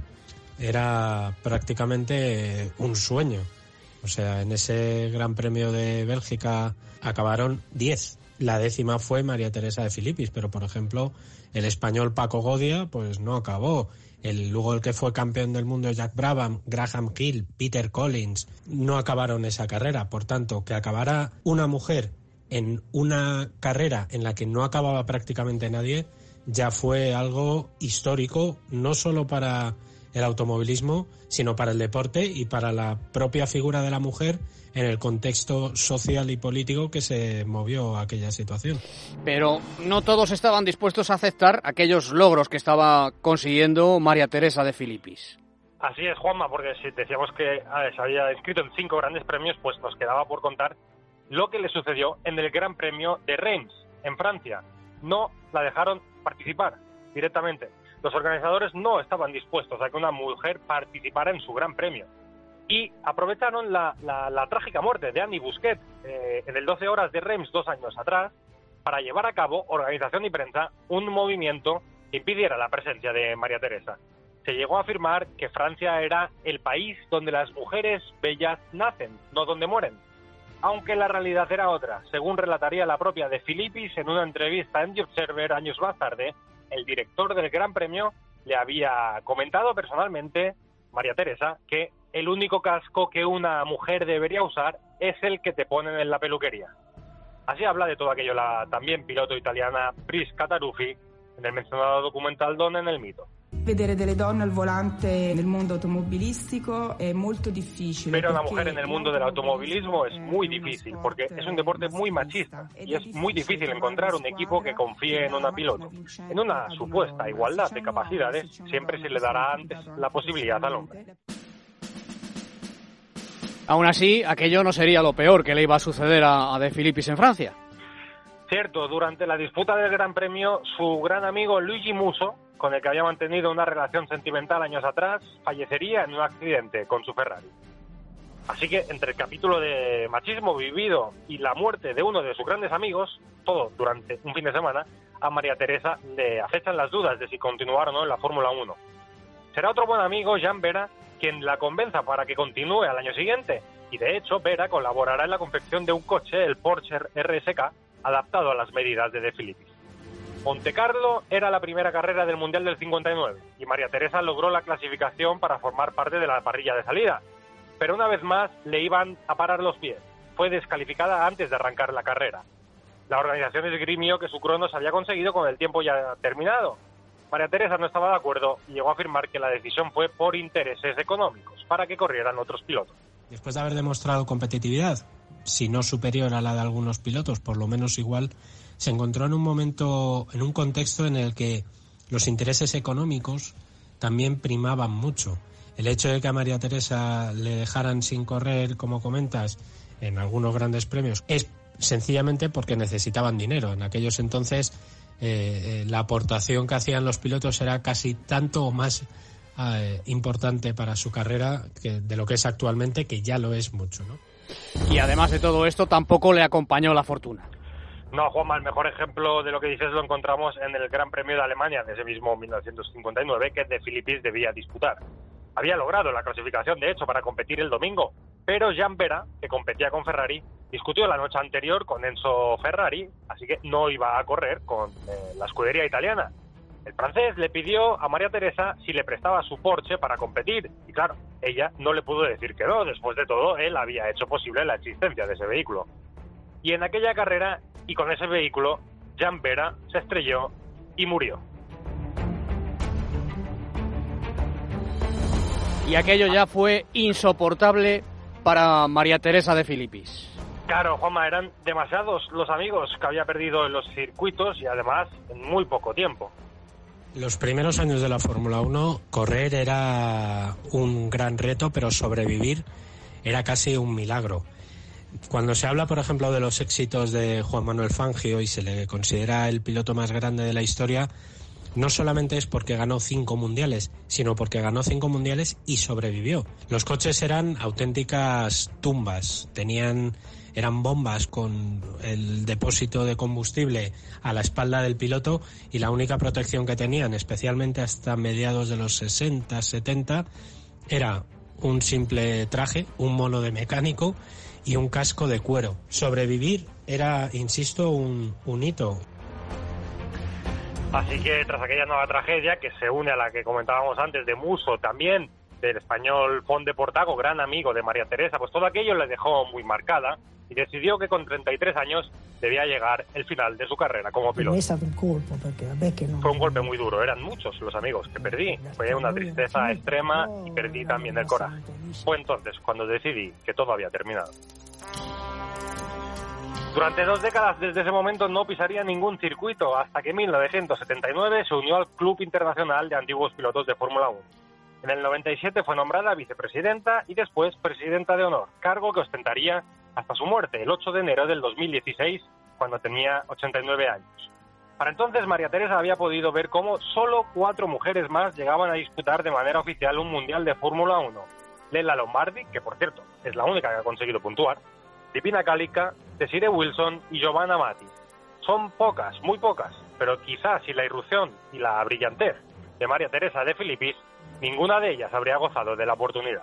era prácticamente un sueño. O sea, en ese Gran Premio de Bélgica acabaron 10. La 10ª fue María Teresa de Filippis, pero por ejemplo el español Paco Godia pues no acabó. Luego el que fue campeón del mundo, Jack Brabham, Graham Hill, Peter Collins, no acabaron esa carrera. Por tanto, que acabara una mujer en una carrera en la que no acababa prácticamente nadie ya fue algo histórico, no solo para el automovilismo, sino para el deporte y para la propia figura de la mujer en el contexto social y político que se movió aquella situación. Pero no todos estaban dispuestos a aceptar aquellos logros que estaba consiguiendo María Teresa de Filippis. Así es, Juanma, porque si decíamos que se había inscrito en 5 grandes premios, pues nos quedaba por contar lo que le sucedió en el Gran Premio de Reims, en Francia. No la dejaron participar directamente. Los organizadores no estaban dispuestos a que una mujer participara en su Gran Premio. Y aprovecharon la trágica muerte de Annie Bousquet en el 12 horas de Reims 2 años atrás para llevar a cabo, organización y prensa, un movimiento que impidiera la presencia de María Teresa. Se llegó a afirmar que Francia era el país donde las mujeres bellas nacen, no donde mueren. Aunque la realidad era otra, según relataría la propia de Filippis en una entrevista en The Observer años más tarde, el director del Gran Premio le había comentado personalmente, María Teresa, que el único casco que una mujer debería usar es el que te ponen en la peluquería. Así habla de todo aquello la también piloto italiana Prisca Taruffi en el mencionado documental Donne nel mito. Vedere delle donne al volante nel mondo automobilistico è molto difficile. Ver a una mujer en el mundo del automovilismo es muy difícil porque es un deporte muy machista y es muy difícil encontrar un equipo que confíe en una piloto. En una supuesta igualdad de capacidades siempre se le dará antes la posibilidad al hombre. Aún así, aquello no sería lo peor que le iba a suceder a De Filippis en Francia. Cierto, durante la disputa del Gran Premio, su gran amigo Luigi Musso, con el que había mantenido una relación sentimental años atrás, fallecería en un accidente con su Ferrari. Así que entre el capítulo de machismo vivido y la muerte de uno de sus grandes amigos, todo durante un fin de semana, a María Teresa le acechan las dudas de si continuar o no en la Fórmula 1. Será otro buen amigo, Jean Vera, quien la convenza para que continúe al año siguiente, y de hecho Vera colaborará en la confección de un coche, el Porsche RSK, adaptado a las medidas de De Filippis. Montecarlo era la primera carrera del Mundial del 59 y María Teresa logró la clasificación para formar parte de la parrilla de salida, pero una vez más le iban a parar los pies. Fue descalificada antes de arrancar la carrera. La organización esgrimió que su crono se había conseguido con el tiempo ya terminado. María Teresa no estaba de acuerdo y llegó a afirmar que la decisión fue por intereses económicos, para que corrieran otros pilotos. Después de haber demostrado competitividad, si no superior a la de algunos pilotos, por lo menos igual, se encontró en un momento, en un contexto en el que los intereses económicos también primaban mucho. El hecho de que a María Teresa le dejaran sin correr, como comentas, en algunos grandes premios, es sencillamente porque necesitaban dinero. En aquellos entonces la aportación que hacían los pilotos era casi tanto o más importante para su carrera de lo que es actualmente, que ya lo es mucho, ¿no? Y además de todo esto, tampoco le acompañó la fortuna. No, Juanma, el mejor ejemplo de lo que dices lo encontramos en el Gran Premio de Alemania de ese mismo 1959, que De Philippis debía disputar. Había logrado la clasificación, de hecho, para competir el domingo, pero Jan Vera, que competía con Ferrari, discutió la noche anterior con Enzo Ferrari, así que no iba a correr con la escudería italiana. El francés le pidió a María Teresa si le prestaba su Porsche para competir, y claro, ella no le pudo decir que no. Después de todo, él había hecho posible la existencia de ese vehículo. Y en aquella carrera, y con ese vehículo, Jan Vera se estrelló y murió. Y aquello ya fue insoportable para María Teresa de Philippis. Claro, Juanma, eran demasiados los amigos que había perdido en los circuitos y además en muy poco tiempo. Los primeros años de la Fórmula 1, correr era un gran reto, pero sobrevivir era casi un milagro. Cuando se habla, por ejemplo, de los éxitos de Juan Manuel Fangio y se le considera el piloto más grande de la historia, no solamente es porque ganó 5 mundiales, sino porque ganó 5 mundiales y sobrevivió. Los coches eran auténticas tumbas, eran bombas con el depósito de combustible a la espalda del piloto, y la única protección que tenían, especialmente hasta mediados de los 60, 70, era un simple traje, un mono de mecánico y un casco de cuero. Sobrevivir era, insisto, un hito. Así que tras aquella nueva tragedia, que se une a la que comentábamos antes de Musso, también del español Font de Portago, gran amigo de María Teresa, pues todo aquello le dejó muy marcada y decidió que con 33 años debía llegar el final de su carrera como piloto. Fue un golpe muy duro, eran muchos los amigos que perdí, fue una tristeza extrema y perdí también el coraje. Fue entonces cuando decidí que todo había terminado. Durante 2 décadas desde ese momento no pisaría ningún circuito, hasta que en 1979 se unió al Club Internacional de Antiguos Pilotos de Fórmula 1. En el 97 fue nombrada vicepresidenta y después presidenta de honor, cargo que ostentaría hasta su muerte, el 8 de enero del 2016, cuando tenía 89 años. Para entonces, María Teresa había podido ver cómo solo 4 mujeres más llegaban a disputar de manera oficial un mundial de Fórmula 1. Leila Lombardi, que por cierto es la única que ha conseguido puntuar, Divina Calica, Desiree Wilson y Giovanna Amati. Son pocas, muy pocas, pero quizás sin la irrupción y la brillantez de María Teresa de Philippis, ninguna de ellas habría gozado de la oportunidad.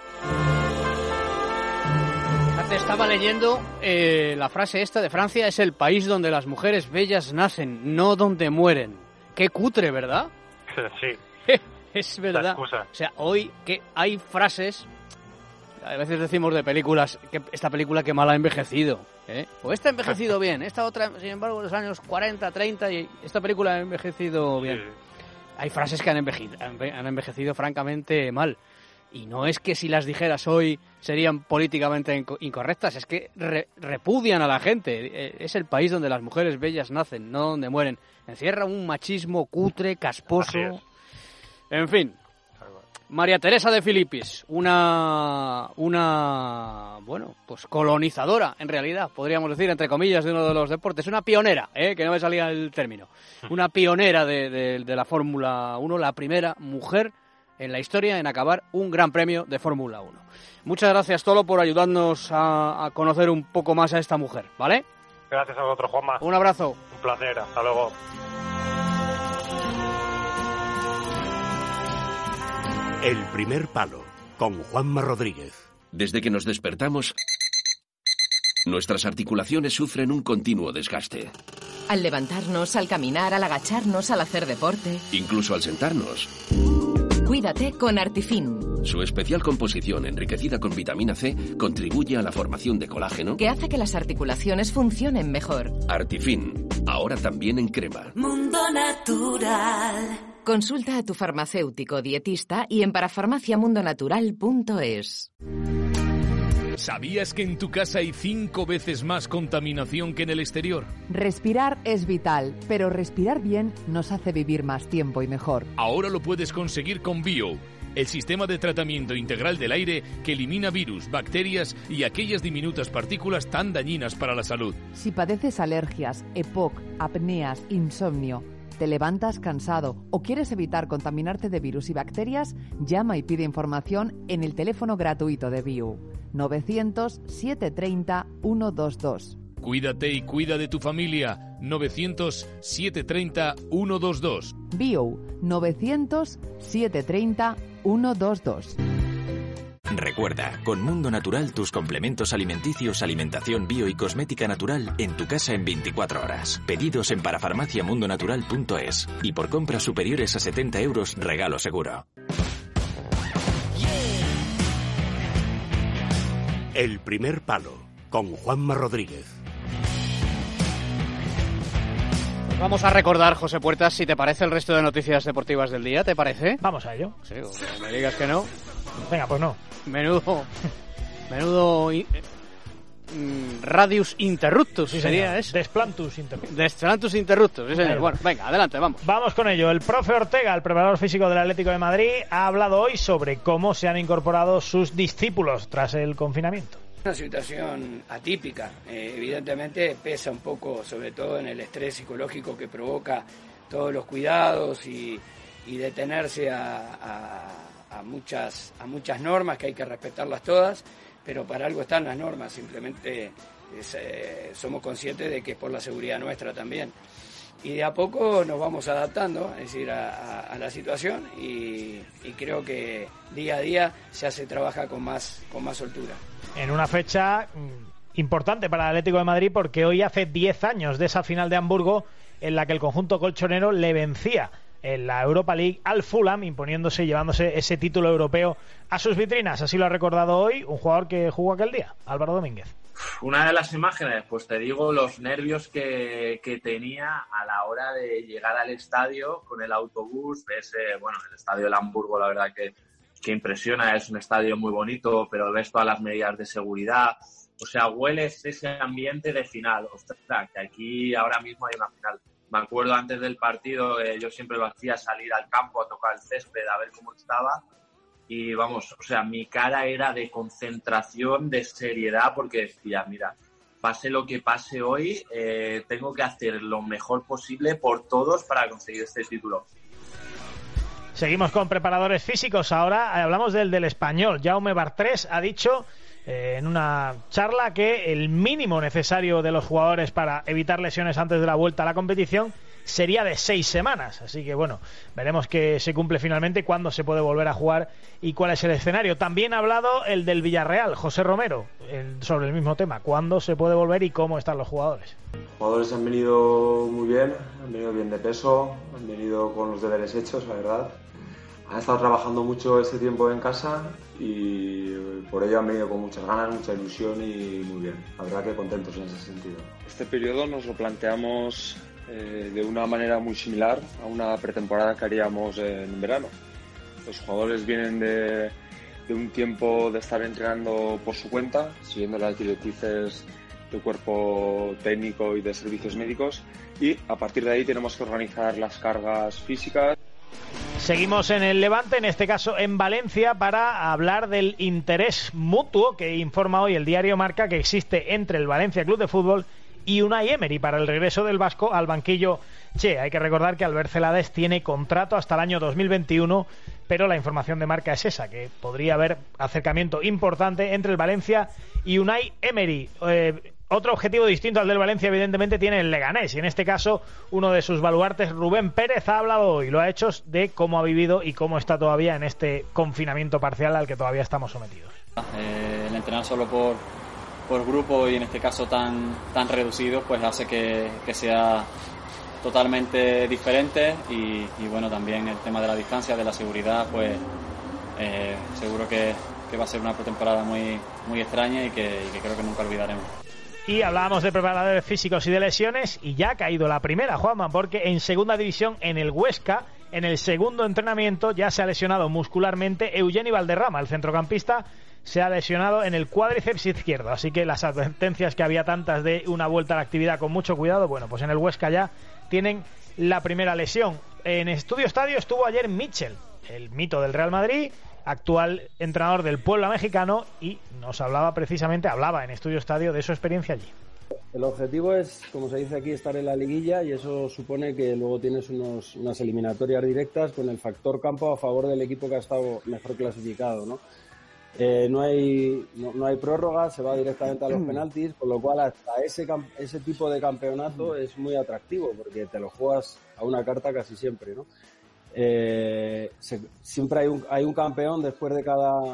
Te estaba leyendo la frase esta de Francia: es el país donde las mujeres bellas nacen, no donde mueren. Qué cutre, ¿verdad? Sí. Es verdad. O sea, hoy que hay frases, a veces decimos de películas, que esta película que mal ha envejecido, o esta ha envejecido bien, esta otra, sin embargo, en los años 40, 30, y esta película ha envejecido bien. Sí. Hay frases que han envejecido francamente mal. Y no es que si las dijeras hoy serían políticamente incorrectas, es que repudian a la gente. Es el país donde las mujeres bellas nacen, no donde mueren. Encierra un machismo cutre, casposo. En fin. María Teresa de Philippis, una bueno, pues colonizadora, en realidad, podríamos decir, entre comillas, de uno de los deportes. Una pionera, que no me salía el término. Una pionera de la Fórmula 1, la primera mujer en la historia en acabar un gran premio de Fórmula 1. Muchas gracias, Tolo, por ayudarnos a conocer un poco más a esta mujer, ¿vale? Gracias a vosotros, Juanma. Un abrazo. Un placer, hasta luego. El primer palo, con Juanma Rodríguez. Desde que nos despertamos, nuestras articulaciones sufren un continuo desgaste. Al levantarnos, al caminar, al agacharnos, al hacer deporte. Incluso al sentarnos. Cuídate con Artifin. Su especial composición, enriquecida con vitamina C, contribuye a la formación de colágeno, que hace que las articulaciones funcionen mejor. Artifin, ahora también en crema. Mundo Natural. Consulta a tu farmacéutico dietista y en parafarmaciamundonatural.es. ¿Sabías que en tu casa hay 5 veces más contaminación que en el exterior? Respirar es vital, pero respirar bien nos hace vivir más tiempo y mejor. Ahora lo puedes conseguir con Bio, el sistema de tratamiento integral del aire que elimina virus, bacterias y aquellas diminutas partículas tan dañinas para la salud. Si padeces alergias, EPOC, apneas, insomnio, ¿Te levantas cansado o quieres evitar contaminarte de virus y bacterias? Llama y pide información en el teléfono gratuito de Biu, 900-730-122. Cuídate y cuida de tu familia. 900-730-122. Bio 900-730-122. Recuerda, con Mundo Natural tus complementos alimenticios, alimentación bio y cosmética natural en tu casa en 24 horas. Pedidos en parafarmaciamundonatural.es y por compras superiores a 70 euros regalo seguro. El primer palo con Juanma Rodríguez. Vamos a recordar, José Puertas, si te parece el resto de noticias deportivas del día, ¿te parece? Vamos a ello. Sí, o me digas que no. Venga, pues no. Menudo radius interruptus, sí, sería señor. eso. Desplantus interruptus. Desplantus interruptus, sí, señor. Bueno, venga, adelante, vamos. Vamos con ello. El profe Ortega, el preparador físico del Atlético de Madrid, ha hablado hoy sobre cómo se han incorporado sus discípulos tras el confinamiento. Una situación atípica, evidentemente pesa un poco, sobre todo en el estrés psicológico que provoca todos los cuidados y detenerse a muchas normas que hay que respetarlas todas, pero para algo están las normas, simplemente somos conscientes de que es por la seguridad nuestra también. Y de a poco nos vamos adaptando, es decir, a la situación y creo que día a día ya se trabaja con más soltura. En una fecha importante para el Atlético de Madrid porque hoy hace 10 años de esa final de Hamburgo en la que el conjunto colchonero le vencía en la Europa League al Fulham, imponiéndose y llevándose ese título europeo a sus vitrinas. Así lo ha recordado hoy un jugador que jugó aquel día, Álvaro Domínguez. Una de las imágenes, pues te digo, los nervios que tenía a la hora de llegar al estadio con el autobús. El estadio del Hamburgo, la verdad que impresiona, es un estadio muy bonito, pero ves todas las medidas de seguridad. O sea, hueles ese ambiente de final. Ostras, que aquí ahora mismo hay una final. Me acuerdo antes del partido, yo siempre lo hacía salir al campo a tocar el césped, a ver cómo estaba. Y vamos, o sea, mi cara era de concentración, de seriedad, porque decía, mira, pase lo que pase hoy, tengo que hacer lo mejor posible por todos para conseguir este título. Seguimos con preparadores físicos. Ahora hablamos del Español. Jaume Bartrés ha dicho en una charla que el mínimo necesario de los jugadores para evitar lesiones antes de la vuelta a la competición sería de 6 semanas. Así que bueno, veremos que se cumple finalmente, cuándo se puede volver a jugar y cuál es el escenario. También ha hablado el del Villarreal, José Romero, sobre el mismo tema, cuándo se puede volver y cómo están los jugadores. Los jugadores han venido muy bien, han venido bien de peso, han venido con los deberes hechos, la verdad. Han estado trabajando mucho este tiempo en casa y por ello han venido con muchas ganas, mucha ilusión y muy bien. La verdad que contentos en ese sentido. Este periodo nos lo planteamos de una manera muy similar a una pretemporada que haríamos en verano. Los jugadores vienen de un tiempo de estar entrenando por su cuenta, siguiendo las directrices del cuerpo técnico y de servicios médicos, y a partir de ahí tenemos que organizar las cargas físicas. Seguimos en el Levante, en este caso en Valencia, para hablar del interés mutuo que informa hoy el diario Marca que existe entre el Valencia Club de Fútbol y Unai Emery para el regreso del vasco al banquillo. Hay que recordar que Albert Celades tiene contrato hasta el año 2021, pero la información de Marca es esa, que podría haber acercamiento importante entre el Valencia y Unai Emery. Otro objetivo distinto al del Valencia, evidentemente, tiene el Leganés, y en este caso el de sus baluartes, Rubén Pérez, ha hablado hoy, lo ha hecho, de cómo ha vivido y cómo está todavía en este confinamiento parcial al que todavía estamos sometidos. El entrenar solo por grupo y en este caso tan reducido, pues hace que sea totalmente diferente y bueno, también el tema de la distancia, de la seguridad, pues seguro que va a ser una pretemporada muy extraña y que creo que nunca olvidaremos. Y hablábamos de preparadores físicos y de lesiones, y ya ha caído la primera, Juanma, porque en segunda división, en el Huesca, en el segundo entrenamiento, ya se ha lesionado muscularmente Eugeni Valderrama, el centrocampista, se ha lesionado en el cuádriceps izquierdo, así que las advertencias que había tantas de una vuelta a la actividad con mucho cuidado, bueno, pues en el Huesca ya tienen la primera lesión. En Estudio Estadio estuvo ayer Michel, el mito del Real Madrid, actual entrenador del Puebla mexicano, y nos hablaba en Estudio Estadio de su experiencia allí. El objetivo es, como se dice aquí, estar en la liguilla, y eso supone que luego tienes unas eliminatorias directas con el factor campo a favor del equipo que ha estado mejor clasificado, ¿no? No hay prórroga, se va directamente a los penaltis, con lo cual hasta ese tipo de campeonato es muy atractivo, porque te lo juegas a una carta casi siempre, ¿no? Siempre hay un campeón después de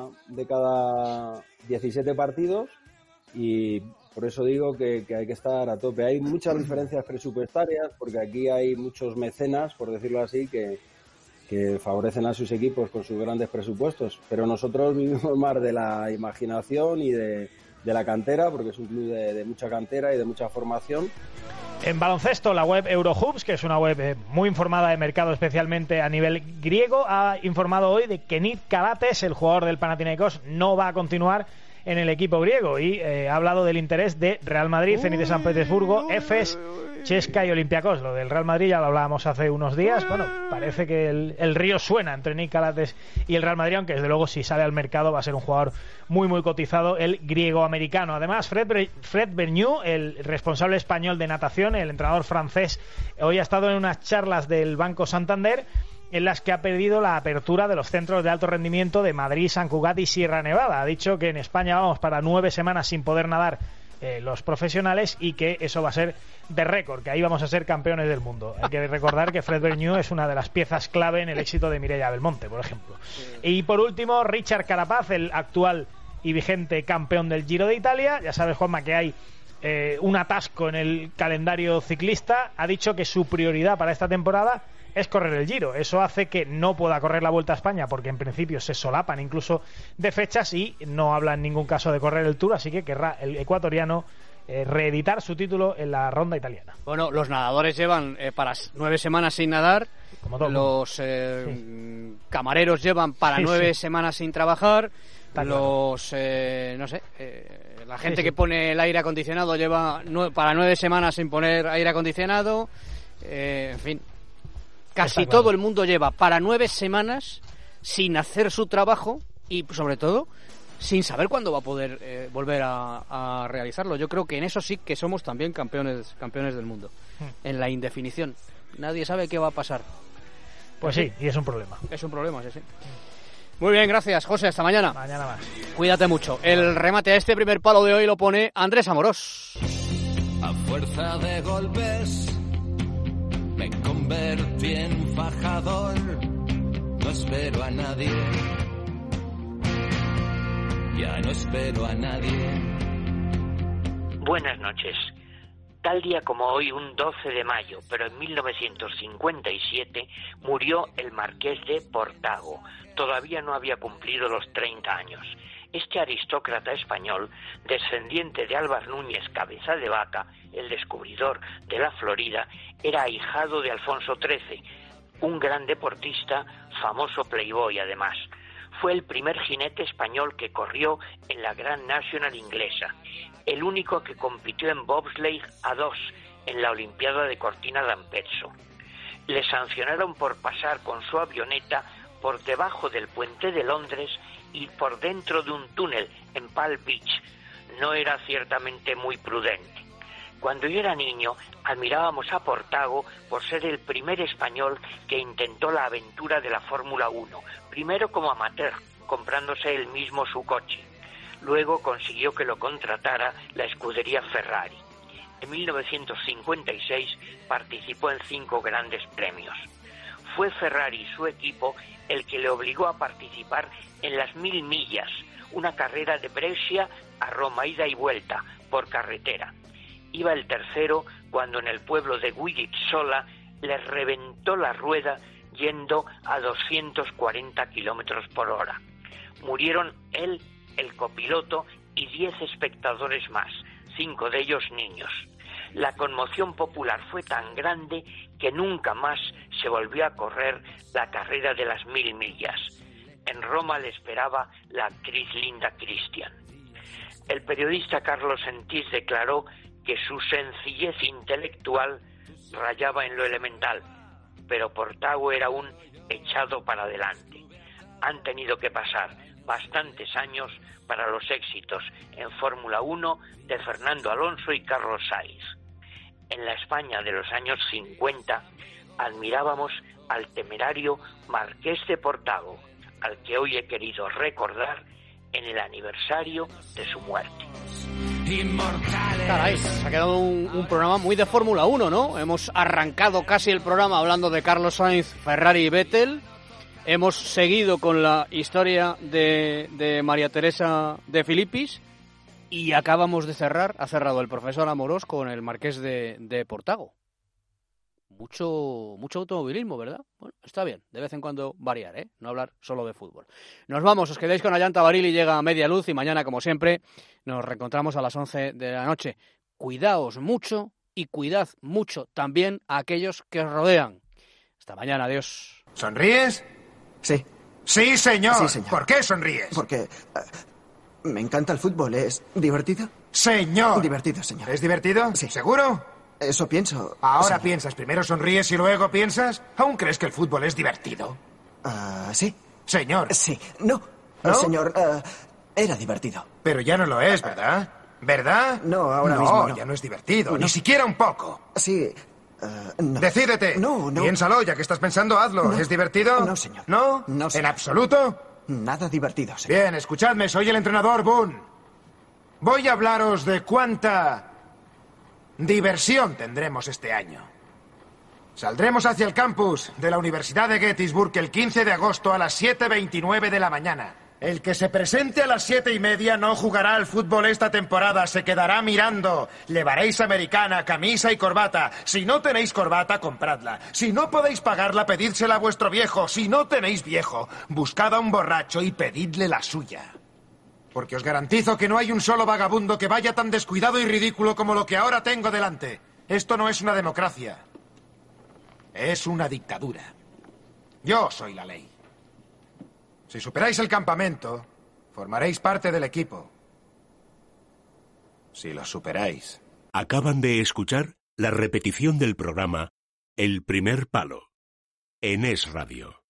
cada 17 partidos, y por eso digo que hay que estar a tope. Hay muchas diferencias presupuestarias, porque aquí hay muchos mecenas, por decirlo así, que favorecen a sus equipos con sus grandes presupuestos, pero nosotros vivimos más de la imaginación y de la cantera, porque es un club de mucha cantera y de mucha formación. En baloncesto, la web Eurohoops, que es una web muy informada de mercado, especialmente a nivel griego, ha informado hoy de que Nick Calates, el jugador del Panathinaikos, no va a continuar en el equipo griego, y ha hablado del interés de Real Madrid, Zenit de San Petersburgo, Efes, Chesca y Olympiacos. Lo del Real Madrid ya lo hablábamos hace unos días. Bueno, parece que el río suena entre Nick Calates y el Real Madrid, aunque desde luego si sale al mercado va a ser un jugador muy muy cotizado, el griego-americano. Además, Fred Berniou, el responsable español de natación, el entrenador francés, hoy ha estado en unas charlas del Banco Santander en las que ha pedido la apertura de los centros de alto rendimiento de Madrid, San Cugat y Sierra Nevada. Ha dicho que en España vamos para 9 semanas sin poder nadar los profesionales, y que eso va a ser de récord, que ahí vamos a ser campeones del mundo. Hay que recordar que Fred Berniou es una de las piezas clave en el éxito de Mireia Belmonte, por ejemplo. Y por último, Richard Carapaz, el actual y vigente campeón del Giro de Italia. Ya sabes, Juanma, que hay un atasco en el calendario ciclista. Ha dicho que su prioridad para esta temporada es correr el Giro. Eso hace que no pueda correr la Vuelta a España, porque en principio se solapan incluso de fechas, y no habla en ningún caso de correr el Tour, así que querrá el ecuatoriano reeditar su título en la ronda italiana. Bueno, los nadadores llevan para 9 semanas sin nadar, los camareros llevan para 9 semanas sin trabajar, los la gente que pone el aire acondicionado lleva para 9 semanas sin poner aire acondicionado, en fin. Casi todo el mundo lleva para 9 semanas sin hacer su trabajo, y sobre todo sin saber cuándo va a poder volver a realizarlo. Yo creo que en eso sí que somos también campeones del mundo, en la indefinición. Nadie sabe qué va a pasar. Pues sí, y es un problema. Es un problema, sí. Muy bien, gracias, José. Hasta mañana. Mañana más. Cuídate mucho. El remate a este primer palo de hoy lo pone Andrés Amorós. A fuerza de golpes me convertí en fajador, no espero a nadie, ya no espero a nadie. Buenas noches. Tal día como hoy, un 12 de mayo, pero en 1957, murió el marqués de Portago. Todavía no había cumplido los 30 años. Este aristócrata español, descendiente de Álvar Núñez Cabeza de Vaca, el descubridor de la Florida, era ahijado de Alfonso XIII, un gran deportista, famoso playboy además. Fue el primer jinete español que corrió en la Grand National inglesa, el único que compitió en bobsleigh a 2 en la Olimpiada de Cortina d'Ampezzo. Le sancionaron por pasar con su avioneta por debajo del puente de Londres y por dentro de un túnel en Palm Beach. No era ciertamente muy prudente. Cuando yo era niño, admirábamos a Portago por ser el primer español que intentó la aventura de la Fórmula 1, primero como amateur, comprándose él mismo su coche. Luego consiguió que lo contratara la escudería Ferrari. En 1956 participó en 5 grandes premios. Fue Ferrari y su equipo el que le obligó a participar en las 1000 millas, una carrera de Brescia a Roma ida y vuelta por carretera. Iba el tercero cuando en el pueblo de Guidizzola le reventó la rueda yendo a 240 kilómetros por hora. Murieron él, el copiloto y 10 espectadores más, 5 de ellos niños. La conmoción popular fue tan grande que nunca más se volvió a correr la carrera de las 1000 millas. En Roma le esperaba la actriz Linda Christian. El periodista Carlos Sentís declaró que su sencillez intelectual rayaba en lo elemental, pero Portago era un echado para adelante. Han tenido que pasar bastantes años para los éxitos en Fórmula 1 de Fernando Alonso y Carlos Sainz. En la España de los años 50 admirábamos al temerario Marqués de Portago, al que hoy he querido recordar en el aniversario de su muerte. Caray, se ha quedado un programa muy de Fórmula 1, ¿no? Hemos arrancado casi el programa hablando de Carlos Sainz, Ferrari y Vettel. Hemos seguido con la historia de María Teresa de Filippis y acabamos de cerrar, ha cerrado el profesor Amorós con el Marqués de Portago. Mucho automovilismo, ¿verdad? Bueno, está bien, de vez en cuando variar, ¿eh? No hablar solo de fútbol. Nos vamos, os quedáis con Ayanta Barili, llega a media luz y mañana, como siempre, nos reencontramos a las 11 de la noche. Cuidaos mucho y cuidad mucho también a aquellos que os rodean. Hasta mañana, adiós. ¿Sonríes? Sí. Sí, señor. Sí, señor. ¿Por qué sonríes? Porque me encanta el fútbol. ¿Es divertido? Señor. Divertido, señor. ¿Es divertido? Sí. ¿Seguro? Eso pienso. Ahora señor. piensas, primero sonríes y luego piensas. ¿Aún crees que el fútbol es divertido? Sí. Señor. Sí. No. ¿No? Señor, era divertido. Pero ya no lo es, ¿verdad? ¿Verdad? No, ahora mismo no. Ya no es divertido, No. ni siquiera un poco. Sí. No. Decídete. No. Piénsalo, ya que estás pensando, hazlo. No. ¿Es divertido? No, señor. ¿No? No, señor. ¿En absoluto? Nada divertido, señor. Bien, escuchadme, soy el entrenador Boone. Voy a hablaros de cuánta diversión tendremos este año. Saldremos hacia el campus de la Universidad de Gettysburg el 15 de agosto a las 7:29 de la mañana. El que se presente a las 7:30 no jugará al fútbol esta temporada, se quedará mirando. Llevaréis americana, camisa y corbata. Si no tenéis corbata, compradla. Si no podéis pagarla, pedídsela a vuestro viejo. Si no tenéis viejo, buscad a un borracho y pedidle la suya. Porque os garantizo que no hay un solo vagabundo que vaya tan descuidado y ridículo como lo que ahora tengo delante. Esto no es una democracia. Es una dictadura. Yo soy la ley. Si superáis el campamento, formaréis parte del equipo. Si lo superáis. Acaban de escuchar la repetición del programa El Primer Palo en Es Radio.